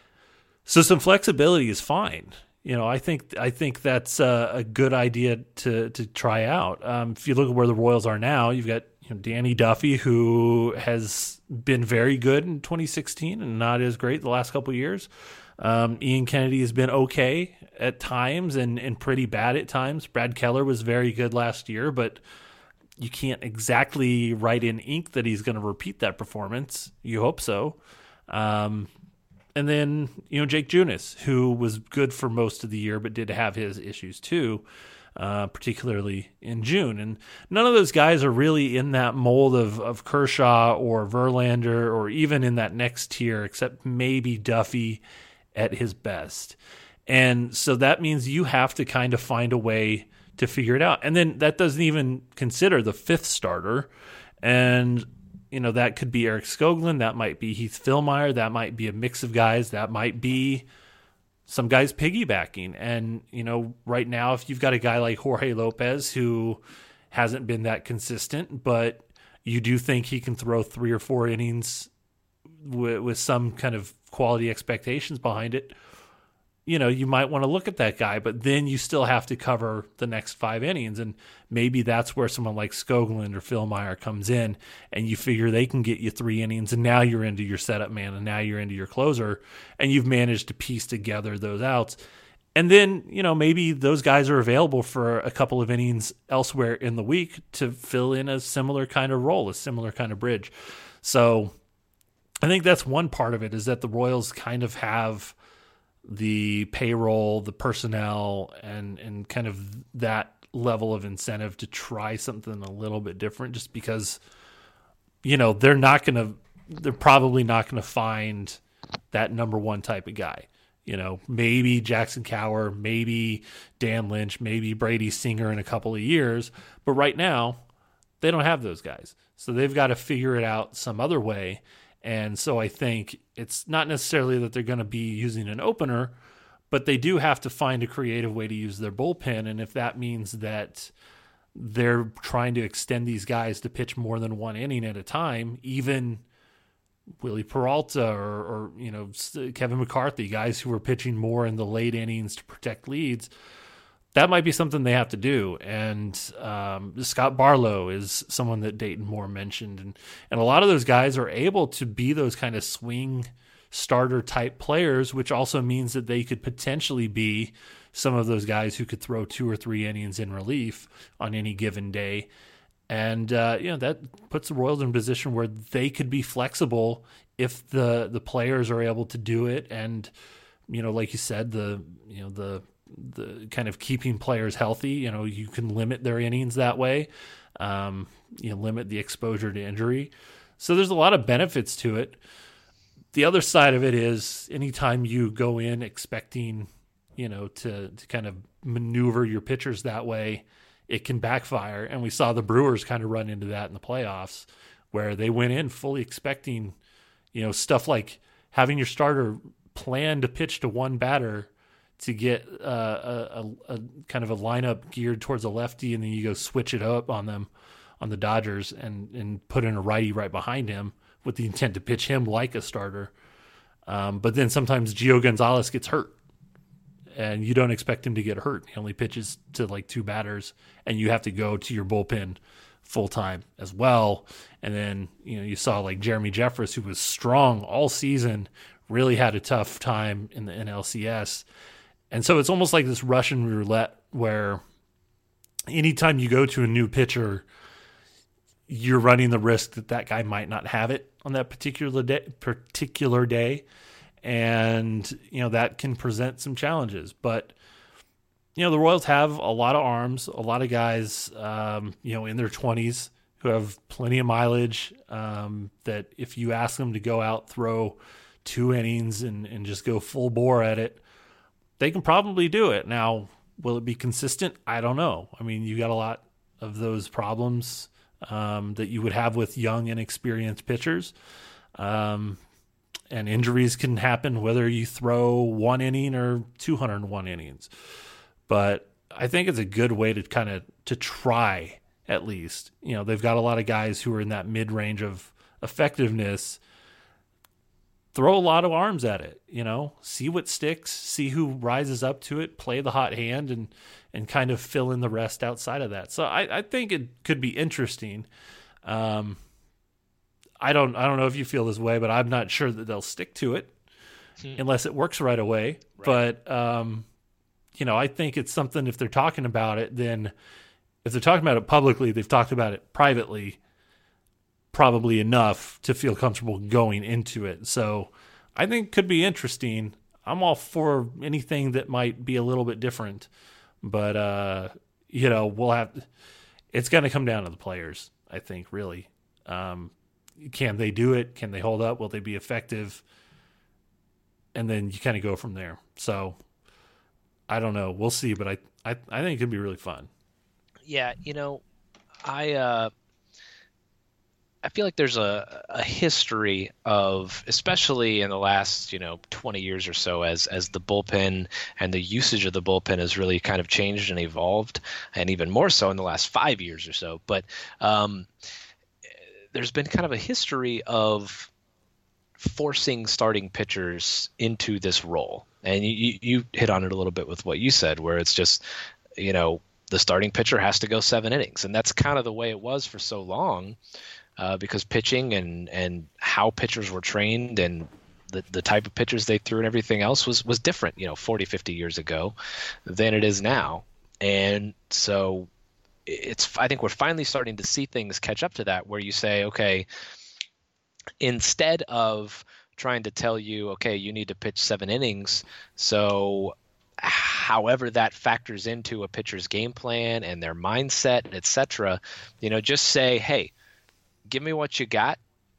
So some flexibility is fine. You know, I think I think that's a, a good idea to to try out. Um, if you look at where the Royals are now, you've got you know, Danny Duffy, who has been very good in twenty sixteen and not as great the last couple of years. Um, Ian Kennedy has been okay at times and, and pretty bad at times. Brad Keller was very good last year, but you can't exactly write in ink that he's going to repeat that performance. You hope so. Um, And then, you know, Jake Junis, who was good for most of the year, but did have his issues too, uh, particularly in June. And none of those guys are really in that mold of, of Kershaw or Verlander or even in that next tier, except maybe Duffy at his best. And so that means you have to kind of find a way to figure it out. And then that doesn't even consider the fifth starter. And you know, that could be Eric Skoglund. That might be Heath Fillmyer. That might be a mix of guys. That might be some guys piggybacking. And, you know, right now, if you've got a guy like Jorge Lopez who hasn't been that consistent, but you do think he can throw three or four innings with, with some kind of quality expectations behind it, you know, you might want to look at that guy, but then you still have to cover the next five innings. And maybe that's where someone like Skoglund or Fillmyer comes in and you figure they can get you three innings and now you're into your setup man and now you're into your closer and you've managed to piece together those outs. And then, you know, maybe those guys are available for a couple of innings elsewhere in the week to fill in a similar kind of role, a similar kind of bridge. So I think that's one part of it, is that the Royals kind of have the payroll, the personnel, and and kind of that level of incentive to try something a little bit different, just because, you know, they're not going to, they're probably not going to find that number one type of guy. You know, maybe Jackson Kowar, maybe Dan Lynch, maybe Brady Singer in a couple of years, but right now they don't have those guys. So they've got to figure it out some other way. And so I think it's not necessarily that they're going to be using an opener, but they do have to find a creative way to use their bullpen. And if that means that they're trying to extend these guys to pitch more than one inning at a time, even Willie Peralta or, or you know Kevin McCarthy, guys who are pitching more in the late innings to protect leads, that might be something they have to do. And um, Scott Barlow is someone that Dayton Moore mentioned. And, and a lot of those guys are able to be those kind of swing starter type players, which also means that they could potentially be some of those guys who could throw two or three innings in relief on any given day. And, uh, you know, that puts the Royals in a position where they could be flexible if the, the players are able to do it. And, you know, like you said, the, you know, the, the kind of keeping players healthy, you know, you can limit their innings that way, um, you know, limit the exposure to injury. So there's a lot of benefits to it. The other side of it is anytime you go in expecting, you know, to, to kind of maneuver your pitchers that way, it can backfire. And we saw the Brewers kind of run into that in the playoffs, where they went in fully expecting, you know, stuff like having your starter plan to pitch to one batter to get uh, a, a, a kind of a lineup geared towards a lefty, and then you go switch it up on them, on the Dodgers, and, and put in a righty right behind him with the intent to pitch him like a starter. Um, but then sometimes Gio Gonzalez gets hurt, and you don't expect him to get hurt. He only pitches to like two batters, and you have to go to your bullpen full time as well. And then, you know, you saw like Jeremy Jeffress, who was strong all season, really had a tough time in the N L C S. And so it's almost like this Russian roulette where anytime you go to a new pitcher, you're running the risk that that guy might not have it on that particular day, particular day. And, you know, that can present some challenges. But, you know, the Royals have a lot of arms, a lot of guys, um, you know, in their twenties who have plenty of mileage, um, that if you ask them to go out, throw two innings and, and just go full bore at it, they can probably do it. Now, will it be consistent? I don't know. I mean, you got a lot of those problems um, that you would have with young, inexperienced pitchers. Um And injuries can happen whether you throw one inning or two hundred one innings. But I think it's a good way to kind of to try at least. You know, they've got a lot of guys who are in that mid-range of effectiveness. Throw a lot of arms at it, you know, see what sticks, see who rises up to it, play the hot hand, and and kind of fill in the rest outside of that. So I, I think it could be interesting. Um I don't I don't know if you feel this way, but I'm not sure that they'll stick to it hmm. unless it works right away. Right. But, um, you know, I think it's something, if they're talking about it, then if they're talking about it publicly, they've talked about it privately probably enough to feel comfortable going into it. So I think it could be interesting. I'm all for anything that might be a little bit different. But, uh, you know, we'll have – it's going to come down to the players, I think, really. Um Can they do it? Can they hold up? Will they be effective? And then you kind of go from there. So I don't know. We'll see, but I, I, I think it could be really fun. Yeah, you know, I uh, I feel like there's a, a history of, especially in the last, you know, twenty years or so, as as the bullpen and the usage of the bullpen has really kind of changed and evolved, and even more so in the last five years or so. But um there's been kind of a history of forcing starting pitchers into this role. And you, you hit on it a little bit with what you said, where it's just, you know, the starting pitcher has to go seven innings. And that's kind of the way it was for so long, uh, because pitching and, and how pitchers were trained and the, the type of pitchers they threw and everything else was, was different, you know, forty, fifty years ago than it is now. And so it's, I think we're finally starting to see things catch up to that, where you say, okay, instead of trying to tell you, okay, you need to pitch seven innings, so however that factors into a pitcher's game plan and their mindset, et cetera, you know, just say, hey, give me what you got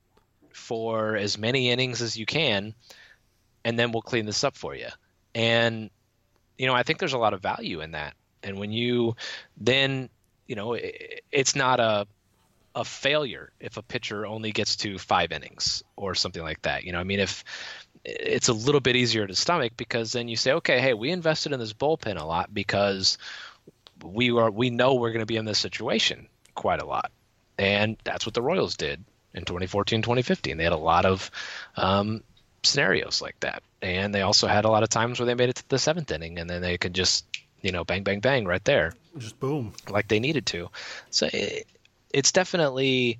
for as many innings as you can, and then we'll clean this up for you. And, you know, I think there's a lot of value in that. And when you then, you know, it, it's not a a failure if a pitcher only gets to five innings or something like that. You know, I mean, if it's a little bit easier to stomach, because then you say, okay, hey, we invested in this bullpen a lot because we are, we know we're going to be in this situation quite a lot. And that's what the Royals did in twenty fourteen, twenty fifteen. They had a lot of um, scenarios like that. And they also had a lot of times where they made it to the seventh inning and then they could just, you know, bang, bang, bang right there. Just boom. Like they needed to. So it, it's definitely,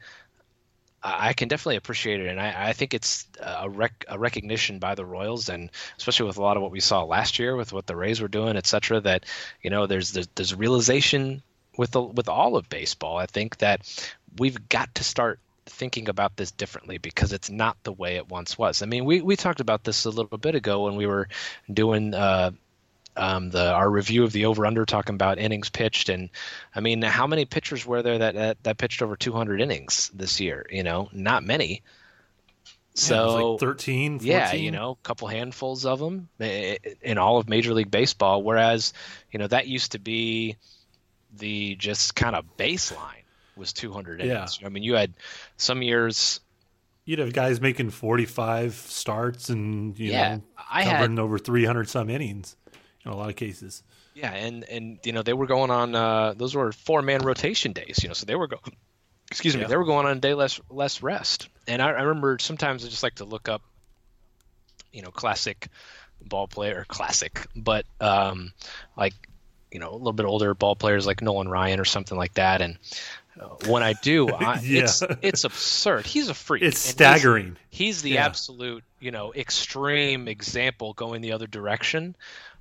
I can definitely appreciate it. And I, I think it's a, rec, a recognition by the Royals, and especially with a lot of what we saw last year with what the Rays were doing, et cetera, that, you know, there's, there's, there's a realization with the, with all of baseball. I think that we've got to start thinking about this differently, because it's not the way it once was. I mean, we, we talked about this a little bit ago when we were doing uh, um, the our review of the over-under, talking about innings pitched. And, I mean, how many pitchers were there that, that, that pitched over two hundred innings this year? You know, not many. So yeah, it was like thirteen, fourteen. Yeah, you know, a couple handfuls of them in all of Major League Baseball, whereas, you know, that used to be the just kind of baseline. Was two hundred innings. Yeah. I mean, you had some years you'd have guys making forty-five starts and, you yeah, know, I covering had, over three hundred some innings in a lot of cases. Yeah. And, and, you know, they were going on, uh, those were four man rotation days, you know, so they were going, excuse me, yeah. they were going on a day less, less rest. And I, I remember sometimes I just like to look up, you know, classic ball player, classic, but, um, like, you know, a little bit older ball players like Nolan Ryan or something like that. And, when I do, I, yeah. it's it's absurd. He's a freak. It's and staggering. He's, he's the yeah. absolute, you know, extreme example going the other direction.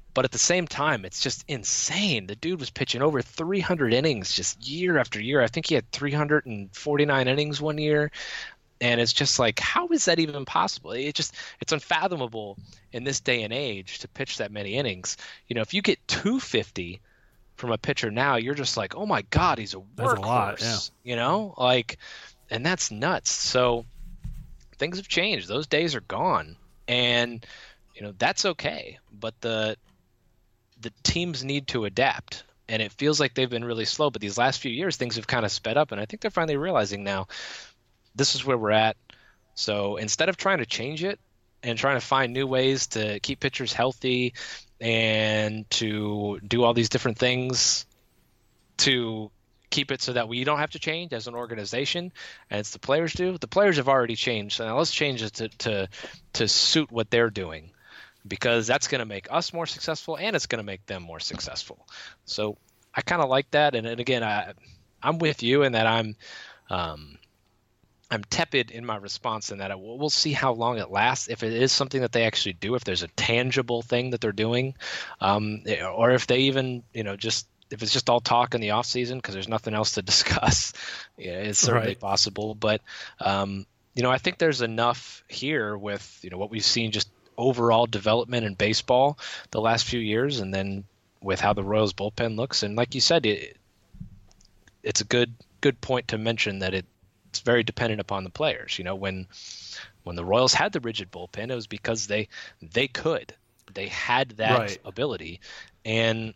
But at the same time, it's just insane. The dude was pitching over three hundred innings just year after year. I think he had three hundred forty-nine innings one year. And it's just like, how is that even possible? It just, it's unfathomable in this day and age to pitch that many innings. You know, if you get two fifty from a pitcher now, you're just like, oh my God, he's a workhorse. That's a lot, yeah. You know, like, and that's nuts. So things have changed. Those days are gone. And, you know, that's okay. But the, the teams need to adapt. And it feels like they've been really slow. But these last few years, things have kind of sped up. And I think they're finally realizing now, this is where we're at. So instead of trying to change it and trying to find new ways to keep pitchers healthy and to do all these different things to keep it so that we don't have to change as an organization, and it's the players do, the players have already changed. So now let's change it to, to, to suit what they're doing, because that's going to make us more successful and it's going to make them more successful. So I kind of like that. And, and again, I, I'm with you in that I'm, um, I'm tepid in my response in that I, we'll see how long it lasts. If it is something that they actually do, if there's a tangible thing that they're doing, um, or if they even, you know, just if it's just all talk in the off season because there's nothing else to discuss, yeah, it's certainly right. possible. But um, you know, I think there's enough here with you know what we've seen just overall development in baseball the last few years, and then with how the Royals bullpen looks, and like you said, it, it's a good good point to mention that it. It's very dependent upon the players. You know, when when the Royals had the rigid bullpen, it was because they they could, they had that right. ability, and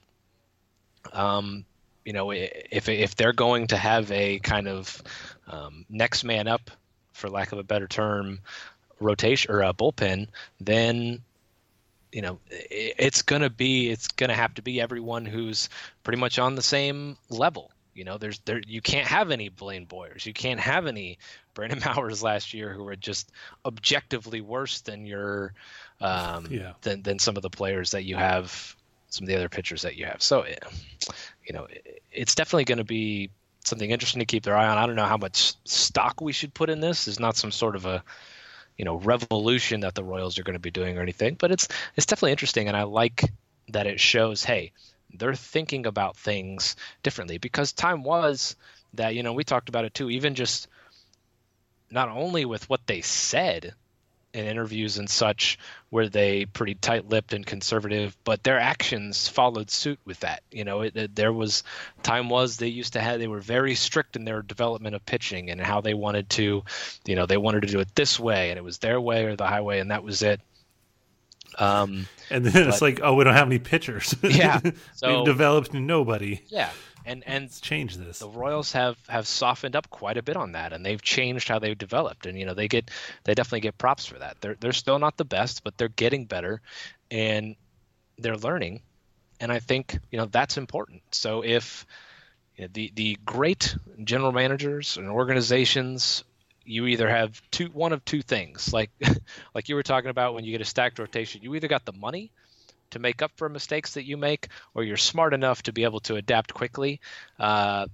um, you know, if if they're going to have a kind of um, next man up, for lack of a better term, rotation or a bullpen, then you know it's gonna be it's gonna have to be everyone who's pretty much on the same level. You know, there's there you can't have any Blaine Boyers. You can't have any Brandon Mowers last year who were just objectively worse than your um, yeah. than than some of the players that you have, some of the other pitchers that you have. So, you know, it's definitely going to be something interesting to keep their eye on. I don't know how much stock we should put in this. It's not some sort of a you know revolution that the Royals are going to be doing or anything, but it's it's definitely interesting, and I like that it shows, hey, they're thinking about things differently, because time was that, you know, we talked about it too, even just not only with what they said in interviews and such, were they pretty tight-lipped and conservative, but their actions followed suit with that. You know, it, it, there was time was they used to have, they were very strict in their development of pitching and how they wanted to, you know, they wanted to do it this way, and it was their way or the highway, and that was it. Um, and then but, it's like, oh, we don't have any pitchers. Yeah, so, we've developed nobody. Yeah, and and Let's change this. The Royals have, have softened up quite a bit on that, and they've changed how they've developed. And you know, they get they definitely get props for that. They're they're still not the best, but they're getting better, and they're learning. And I think you know that's important. So if you know, the the great general managers and organizations. You either have two, one of two things, like like you were talking about when you get a stacked rotation. You either got the money to make up for mistakes that you make, or you're smart enough to be able to adapt quickly uh,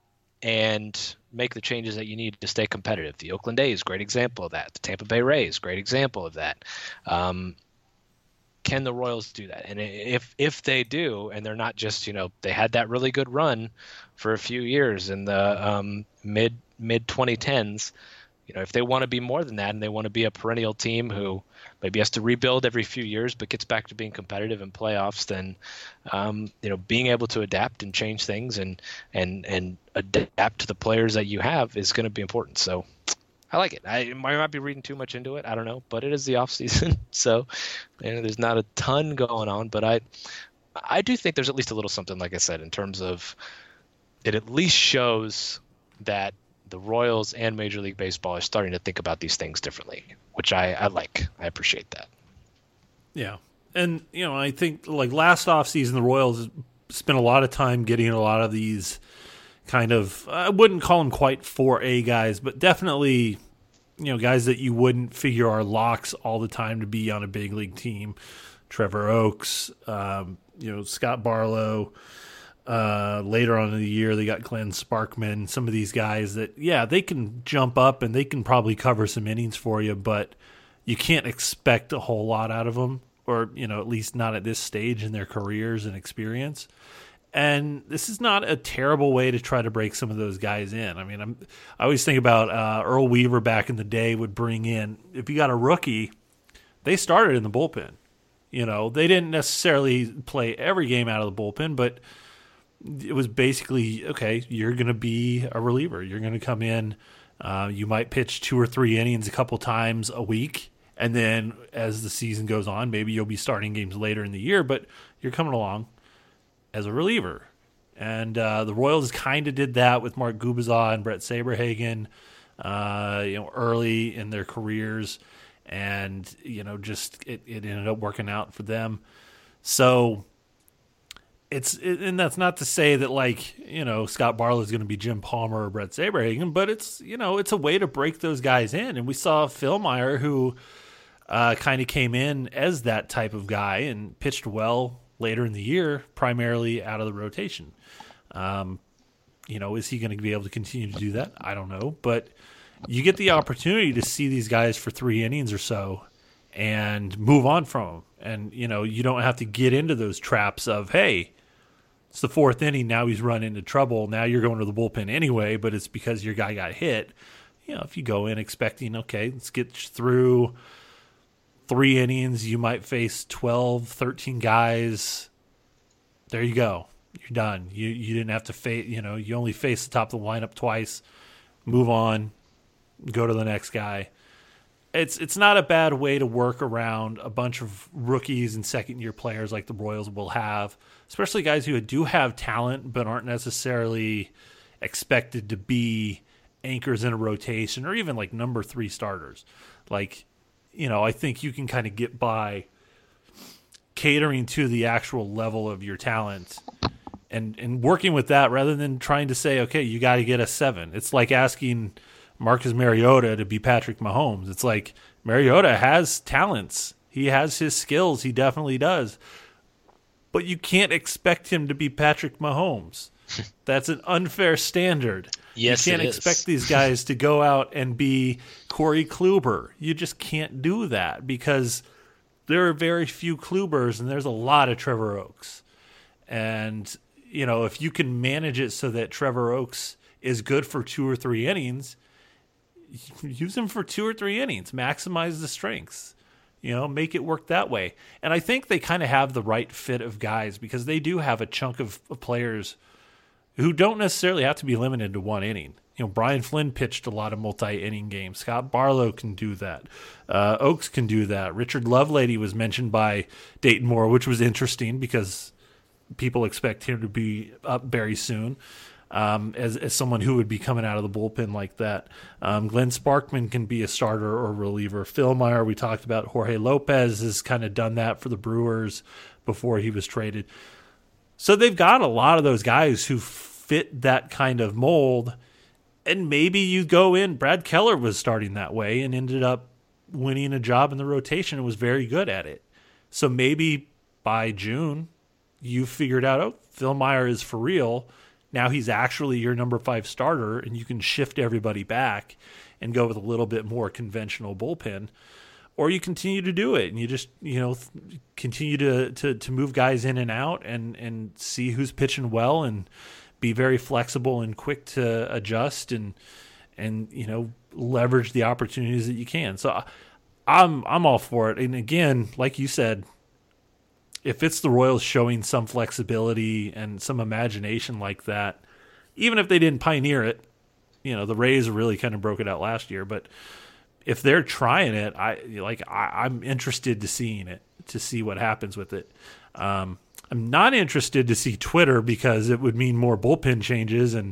and make the changes that you need to stay competitive. The Oakland A's, great example of that. The Tampa Bay Rays, great example of that. Um, can the Royals do that? And if if they do, and they're not just, you know, they had that really good run for a few years in the um, mid mid twenty tens. You know, if they want to be more than that and they want to be a perennial team who maybe has to rebuild every few years but gets back to being competitive in playoffs, then, um, you know, being able to adapt and change things and, and, and adapt to the players that you have is going to be important. So I like it. I, I might be reading too much into it. I don't know, but it is the off season. So you know, there's not a ton going on, but I, I do think there's at least a little something, like I said, in terms of it at least shows that the Royals and Major League Baseball are starting to think about these things differently, which I, I like. I appreciate that. Yeah. And, you know, I think like last offseason, the Royals spent a lot of time getting a lot of these kind of, I wouldn't call them quite four A guys, but definitely, you know, guys that you wouldn't figure are locks all the time to be on a big league team. Trevor Oaks, um, you know, Scott Barlow. Uh, later on in the year, they got Glenn Sparkman, some of these guys that, yeah, they can jump up and they can probably cover some innings for you, but you can't expect a whole lot out of them. or, you know, at least not at this stage in their careers and experience. And this is not a terrible way to try to break some of those guys in. I mean, I'm, I always think about uh, Earl Weaver back in the day would bring in, if you got a rookie, they started in the bullpen. You know, they didn't necessarily play every game out of the bullpen, but it was basically, okay, you're going to be a reliever. You're going to come in. Uh, you might pitch two or three innings a couple times a week. And then as the season goes on, maybe you'll be starting games later in the year, but you're coming along as a reliever. And uh, the Royals kind of did that with Mark Gubicza and Brett Saberhagen, uh, you know, early in their careers. And, you know, just it, it ended up working out for them. So it's, it, and that's not to say that, like, you know, Scott Barlow is going to be Jim Palmer or Brett Saberhagen, but it's, you know, it's a way to break those guys in. And we saw Phil Meyer, who uh, kind of came in as that type of guy and pitched well later in the year, primarily out of the rotation. Um, you know, is he going to be able to continue to do that? I don't know. But you get the opportunity to see these guys for three innings or so and move on from them. And, you know, you don't have to get into those traps of, hey, it's the fourth inning, now he's run into trouble. Now you're going to the bullpen anyway, but it's because your guy got hit. You know, if you go in expecting, okay, let's get through three innings, you might face twelve, thirteen guys. There you go. You're done. You you didn't have to face, you know, you only face the top of the lineup twice. Move on. Go to the next guy. It's it's not a bad way to work around a bunch of rookies and second-year players like the Royals will have, especially guys who do have talent but aren't necessarily expected to be anchors in a rotation or even like number three starters. Like, you know, I think you can kind of get by catering to the actual level of your talent and, and working with that rather than trying to say, okay, you got to get a seven. It's like asking Marcus Mariota to be Patrick Mahomes. It's like Mariota has talents. He has his skills. He definitely does. But you can't expect him to be Patrick Mahomes. That's an unfair standard. Yes, you can't it expect is. these guys to go out and be Corey Kluber. You just can't do that because there are very few Klubers and there's a lot of Trevor Oaks. And, you know, if you can manage it so that Trevor Oaks is good for two or three innings, use him for two or three innings, maximize the strengths, you know, make it work that way. And I think they kind of have the right fit of guys because they do have a chunk of, of players who don't necessarily have to be limited to one inning. You know, Brian Flynn pitched a lot of multi-inning games. Scott Barlow can do that. Uh, Oaks can do that. Richard Lovelady was mentioned by Dayton Moore, which was interesting because people expect him to be up very soon. Um, as, as someone who would be coming out of the bullpen like that. Um, Glenn Sparkman can be a starter or reliever. Phil Meyer, we talked about. Jorge Lopez has kind of done that for the Brewers before he was traded. So they've got a lot of those guys who fit that kind of mold, and maybe you go in. Brad Keller was starting that way and ended up winning a job in the rotation and was very good at it. So maybe by June, you figured out, oh, Phil Meyer is for real. Now he's actually your number five starter, and you can shift everybody back and go with a little bit more conventional bullpen. Or you continue to do it, and you just, you know, continue to, to, to move guys in and out and, and see who's pitching well and be very flexible and quick to adjust and, and you know, leverage the opportunities that you can. So I'm I'm all for it. And again, like you said, if it's the Royals showing some flexibility and some imagination like that, even if they didn't pioneer it, you know, the Rays really kind of broke it out last year. But if they're trying it, I like I, I'm interested to seeing it, to see what happens with it. Um, I'm not interested to see Twitter because it would mean more bullpen changes, and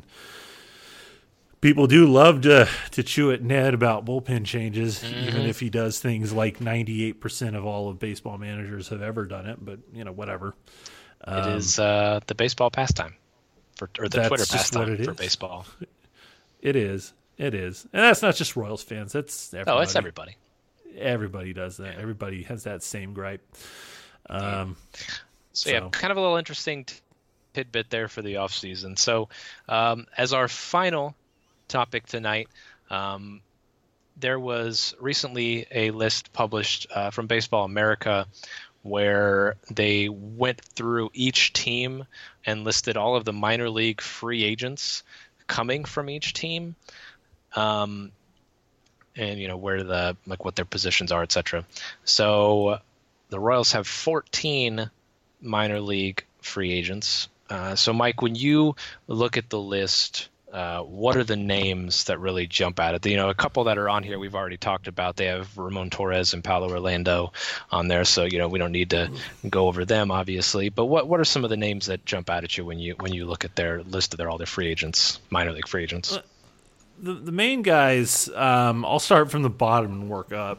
people do love to to chew at Ned about bullpen changes, mm-hmm. even if he does things like ninety-eight percent of all of baseball managers have ever done it. But, you know, whatever. Um, it is uh, the baseball pastime, for, or the Twitter pastime for baseball. It is. It is. And that's not just Royals fans. That's everybody. Oh, it's everybody. Everybody does that. Everybody has that same gripe. Um, so, so, yeah, kind of a little interesting t- tidbit there for the offseason. So, um, as our final topic tonight, um, there was recently a list published uh, from Baseball America where they went through each team and listed all of the minor league free agents coming from each team, um, and you know where the like what their positions are, et cetera. So the Royals have fourteen minor league free agents. Uh, so Mike, when you look at the list, uh, what are the names that really jump out at you? You know, a couple that are on here we've already talked about. They have Ramon Torres and Paulo Orlando on there, so you know we don't need to go over them, obviously. But what what are some of the names that jump out at you when you when you look at their list of their all their free agents, minor league free agents? The the main guys, um, I'll start from the bottom and work up.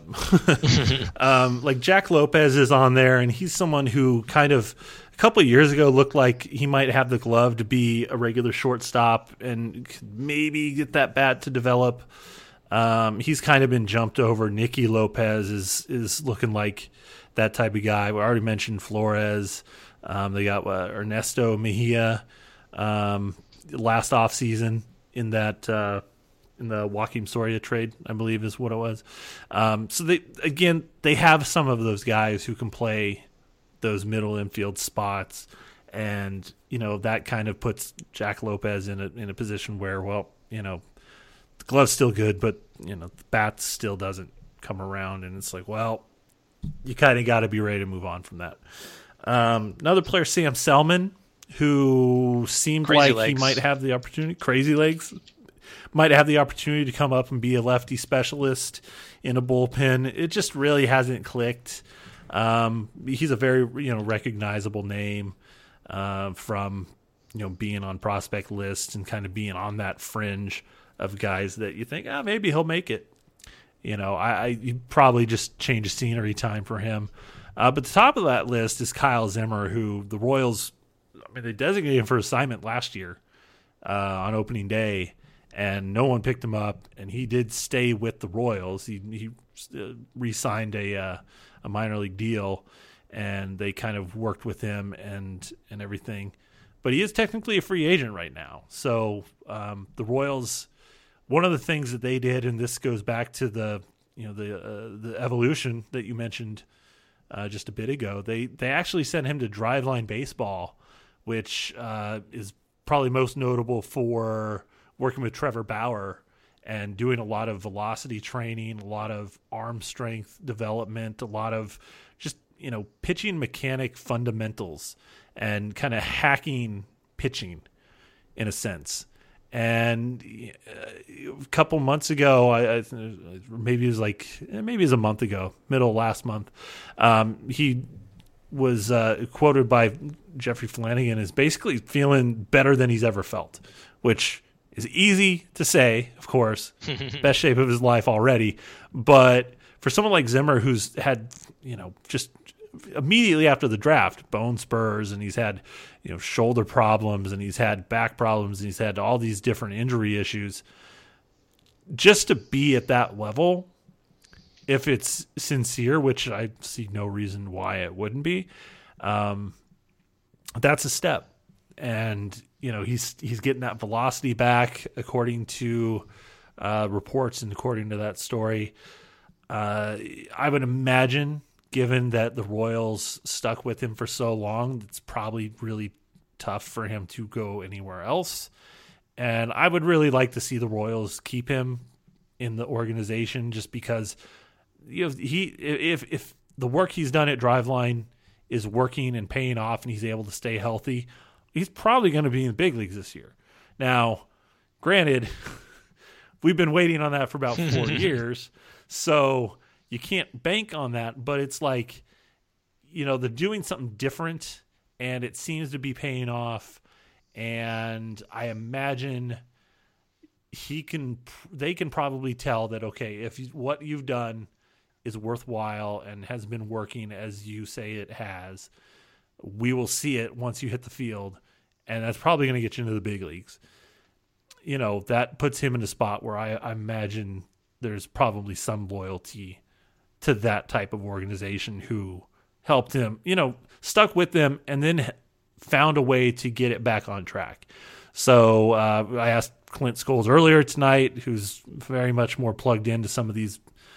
um, like Jack Lopez is on there, and he's someone who kind of a couple of years ago looked like he might have the glove to be a regular shortstop and maybe get that bat to develop. Um, he's kind of been jumped over. Nicky Lopez is is looking like that type of guy. We already mentioned Flores. Um, they got uh, Ernesto Mejia um, last offseason in that uh, in the Joaquim Soria trade, I believe is what it was. Um, so they again they have some of those guys who can play those middle infield spots, and you know that kind of puts Jack Lopez in a in a position where, well, you know, the glove's still good, but you know the bat still doesn't come around, and it's like, well, you kind of got to be ready to move on from that. Um, another player, Sam Selman, who seemed Crazy like legs. he might have the opportunity. Crazy legs. Might have the opportunity to come up and be a lefty specialist in a bullpen. It just really hasn't clicked. Um, he's a very you know recognizable name uh, from you know being on prospect lists and kind of being on that fringe of guys that you think, ah, oh, maybe he'll make it. You know, I, I you'd probably just change of scenery time for him. Uh, but the top of that list is Kyle Zimmer, who the Royals, I mean, they designated him for assignment last year uh, on opening day, and no one picked him up, and he did stay with the Royals. He, he uh, re-signed a uh, a minor league deal, and they kind of worked with him and and everything. But he is technically a free agent right now. So um, the Royals, one of the things that they did, and this goes back to the you know the uh, the evolution that you mentioned uh, just a bit ago, they they actually sent him to Driveline Baseball, which uh, is probably most notable for working with Trevor Bauer and doing a lot of velocity training, a lot of arm strength development, a lot of just, you know, pitching mechanic fundamentals and kind of hacking pitching in a sense. And a couple months ago, I, I maybe it was like, maybe it was a month ago, middle of last month, um, he was uh, quoted by Jeffrey Flanagan as basically feeling better than he's ever felt, which is easy to say, of course, best shape of his life already. But for someone like Zimmer, who's had, you know, just immediately after the draft, bone spurs, and he's had, you know, shoulder problems, and he's had back problems, and he's had all these different injury issues, just to be at that level, if it's sincere, which I see no reason why it wouldn't be, um, that's a step. And, you know, he's he's getting that velocity back, according to uh, reports and according to that story. Uh, I would imagine, given that the Royals stuck with him for so long, it's probably really tough for him to go anywhere else. And I would really like to see the Royals keep him in the organization, just because, you know, he if if the work he's done at Driveline is working and paying off, and he's able to stay healthy, he's probably going to be in the big leagues this year. Now, granted, we've been waiting on that for about four years, so you can't bank on that. But it's like, you know, they're doing something different, and it seems to be paying off. And I imagine he can, they can probably tell that, okay, if you, what you've done is worthwhile and has been working as you say it has, we will see it once you hit the field, and that's probably going to get you into the big leagues. You know, that puts him in a spot where I, I imagine there's probably some loyalty to that type of organization who helped him, you know, stuck with them, and then found a way to get it back on track. So uh, I asked Clint Scholes earlier tonight, who's very much more plugged into some of these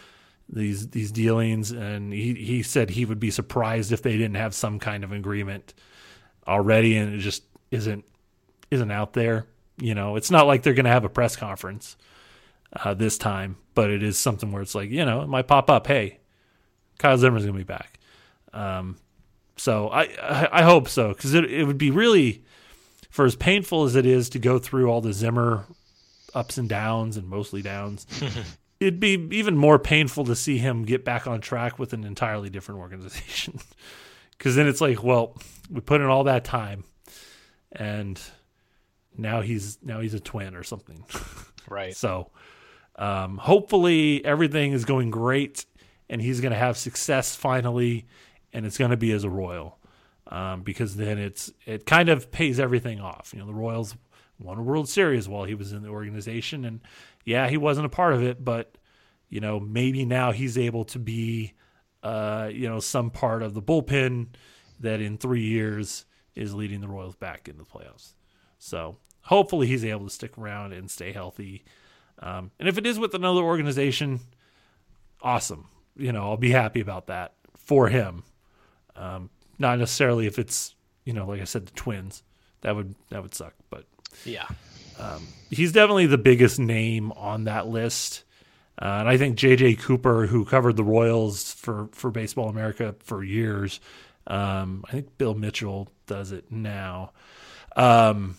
these these dealings, and he, he said he would be surprised if they didn't have some kind of agreement already, and it just isn't isn't out there. You know, it's not like they're going to have a press conference uh, this time, but it is something where it's like, you know, it might pop up. Hey, Kyle Zimmer's going to be back. Um, so I, I I hope so, because it it would be really, for as painful as it is to go through all the Zimmer ups and downs and mostly downs, it'd be even more painful to see him get back on track with an entirely different organization. Because then it's like, well, we put in all that time, and now he's now he's a twin or something. Right. So um, hopefully everything is going great, and he's going to have success finally, and it's going to be as a Royal, um, because then it's it kind of pays everything off. You know, the Royals won a World Series while he was in the organization, and yeah, he wasn't a part of it, but you know, maybe now he's able to be, uh, you know, some part of the bullpen that in three years is leading the Royals back into the playoffs. So hopefully he's able to stick around and stay healthy. Um, and if it is with another organization, awesome. You know, I'll be happy about that for him. Um, not necessarily if it's, you know, like I said, the Twins. That would that would suck, but yeah, um, he's definitely the biggest name on that list. Uh, and I think J J Cooper, who covered the Royals for, for Baseball America for years, um, I think Bill Mitchell does it now. Um,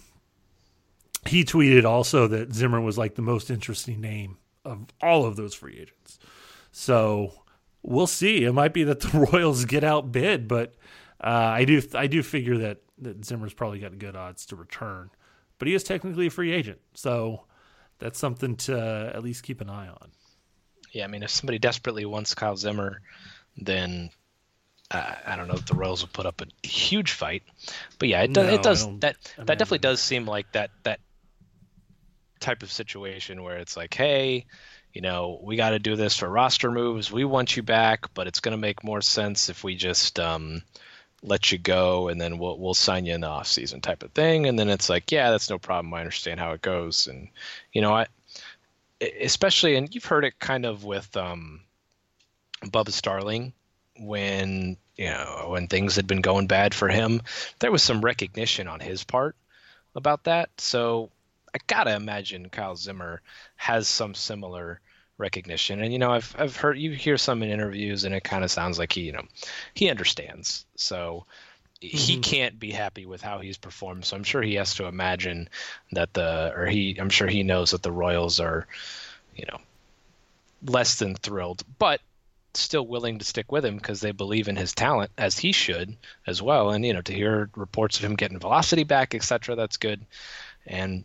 he tweeted also that Zimmer was like the most interesting name of all of those free agents. So we'll see. It might be that the Royals get outbid, but uh, I do I do figure that, that Zimmer's probably got good odds to return. But he is technically a free agent, so that's something to at least keep an eye on. Yeah, I mean, if somebody desperately wants Kyle Zimmer, then uh, I don't know if the Royals will put up a huge fight. But yeah, it does. No, it does. I don't That that imagine. definitely does seem like that that type of situation where it's like, hey, you know, we got to do this for roster moves. We want you back, but it's going to make more sense if we just um, let you go, and then we'll we'll sign you in the off season type of thing. And then it's like, yeah, that's no problem. I understand how it goes, and you know, I. Especially, and you've heard it kind of with um, Bubba Starling when, you know, when things had been going bad for him, there was some recognition on his part about that. So I gotta imagine Kyle Zimmer has some similar recognition. And, you know, I've I've heard, you hear some in interviews and it kind of sounds like he, you know, he understands. So he mm-hmm. can't be happy with how he's performed. So I'm sure he has to imagine that the, or he, I'm sure he knows that the Royals are, you know, less than thrilled, but still willing to stick with him because they believe in his talent, as he should as well. And, you know, to hear reports of him getting velocity back, et cetera, that's good. And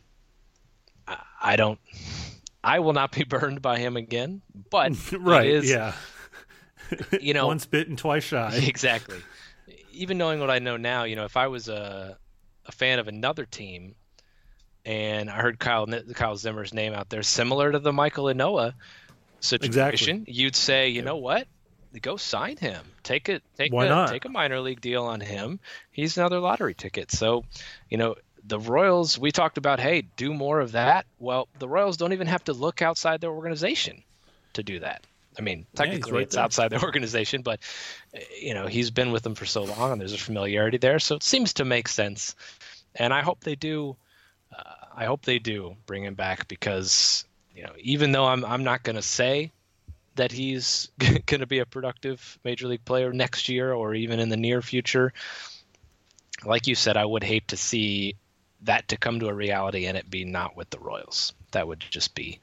I don't, I will not be burned by him again, but right. It is, yeah. You know, once bitten, twice shy. Exactly. Even knowing what I know now, you know, if I was a a fan of another team and I heard Kyle Kyle Zimmer's name out there, similar to the Michael Enoa situation, exactly. you'd say, you yeah. know what, go sign him. Take it. Take Why a, not? Take a minor league deal on him. He's another lottery ticket. So, you know, the Royals. We talked about, hey, do more of that. Well, the Royals don't even have to look outside their organization to do that. I mean, technically yeah, right it's there. outside the organization, but, you know, he's been with them for so long and there's a familiarity there. So it seems to make sense. And I hope they do. Uh, I hope they do bring him back because, you know, even though I'm I'm not going to say that he's going to be a productive major league player next year or even in the near future, like you said, I would hate to see that to come to a reality and it be not with the Royals. That would just be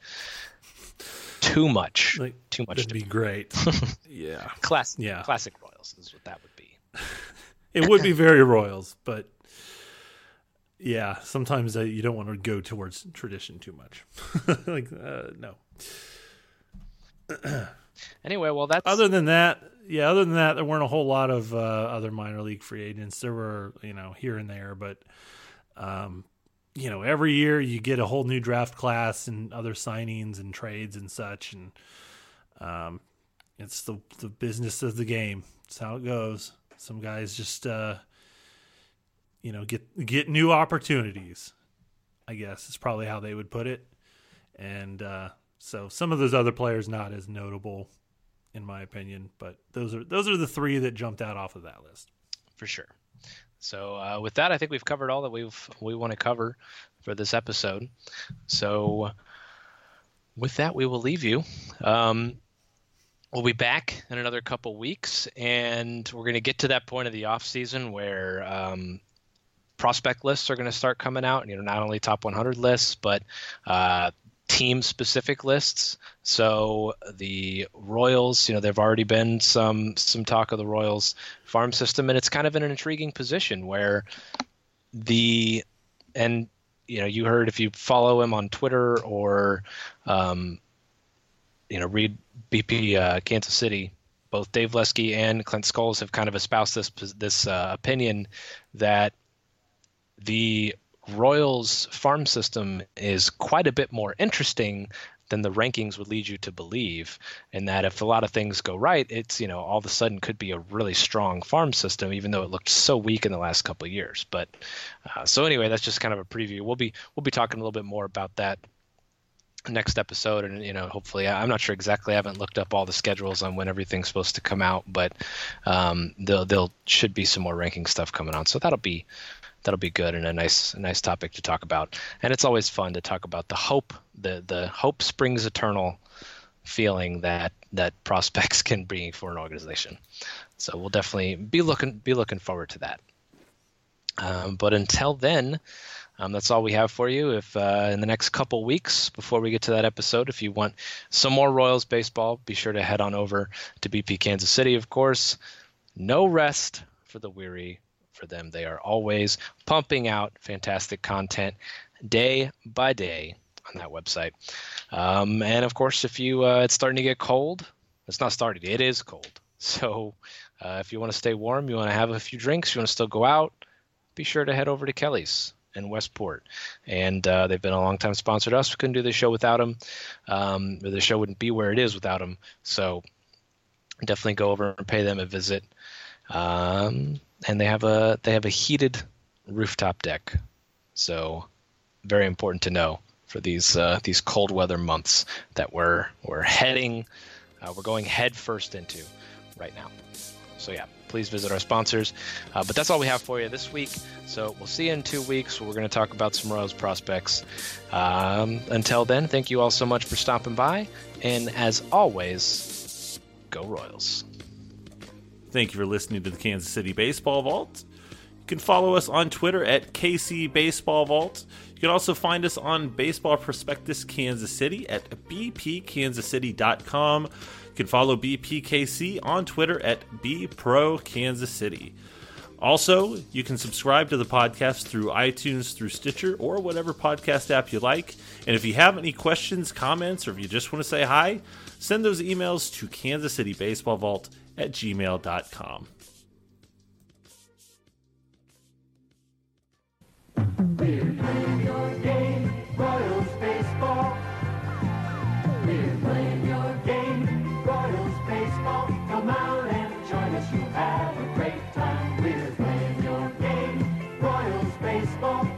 too much. Like, too much. That'd to be great. Yeah. Class, yeah. Classic Royals is what that would be. It would be very Royals, but yeah, sometimes uh, you don't want to go towards tradition too much. like, uh, no. Anyway, well, that's other than that. Yeah, other than that, there weren't a whole lot of uh, other minor league free agents. There were, you know, here and there, but um, you know, every year you get a whole new draft class and other signings and trades and such, and um, it's the the business of the game. It's how it goes. Some guys just, uh, you know, get get new opportunities, I guess is probably how they would put it. And uh, so some of those other players not as notable in my opinion. But those are those are the three that jumped out off of that list. For sure. So uh, with that, I think we've covered all that we've we want to cover for this episode. So with that, we will leave you. Um, we'll be back in another couple weeks, and we're going to get to that point of the off season where um, prospect lists are going to start coming out. You know, not only top one hundred lists, but uh, team-specific lists. So the Royals, you know, there've already been some some talk of the Royals farm system, and it's kind of in an intriguing position where the and you know, you heard if you follow him on Twitter or um, you know, read B P uh, Kansas City, both Dave Lesky and Clint Scholes have kind of espoused this this uh, opinion that the Royals farm system is quite a bit more interesting than the rankings would lead you to believe, and that if a lot of things go right, it's, you know, all of a sudden could be a really strong farm system, even though it looked so weak in the last couple of years. But uh, so anyway, that's just kind of a preview. We'll be we'll be talking a little bit more about that next episode, and you know, hopefully, I'm not sure exactly. I haven't looked up all the schedules on when everything's supposed to come out, but um, there there should be some more ranking stuff coming on, so that'll be. That'll be good and a nice, a nice topic to talk about. And it's always fun to talk about the hope, the the hope springs eternal feeling that that prospects can bring for an organization. So we'll definitely be looking be looking forward to that. Um, but until then, um, that's all we have for you. If uh, in the next couple weeks before we get to that episode, if you want some more Royals baseball, be sure to head on over to B P Kansas City. Of course, no rest for the weary. For them, they are always pumping out fantastic content day by day on that website. Um, and of course, if you uh, it's starting to get cold, it's not starting, it is cold. So uh, if you want to stay warm, you want to have a few drinks, you want to still go out, be sure to head over to Kelly's in Westport. And uh, they've been a long time sponsor to us. We couldn't do this show without them. Um, the show wouldn't be where it is without them. So definitely go over and pay them a visit. Um, and they have a they have a heated rooftop deck, so very important to know for these uh, these cold weather months that we're we're heading uh, we're going head first into right now. So yeah, please visit our sponsors. Uh, but that's all we have for you this week. So we'll see you in two weeks where we're going to talk about some Royals prospects. Um, until then, thank you all so much for stopping by, and as always, go Royals. Thank you for listening to the Kansas City Baseball Vault. You can follow us on Twitter at K C Baseball Vault. You can also find us on Baseball Prospectus Kansas City at b p kansas city dot com. You can follow B P K C on Twitter at b pro kansas city. Also, you can subscribe to the podcast through iTunes, through Stitcher, or whatever podcast app you like. And if you have any questions, comments, or if you just want to say hi, send those emails to kansas city baseball vault at gmail dot com. We're playing your game, Royals baseball. We're playing your game, Royals baseball. Come out and join us, you'll have a great time. We're playing your game, Royals baseball.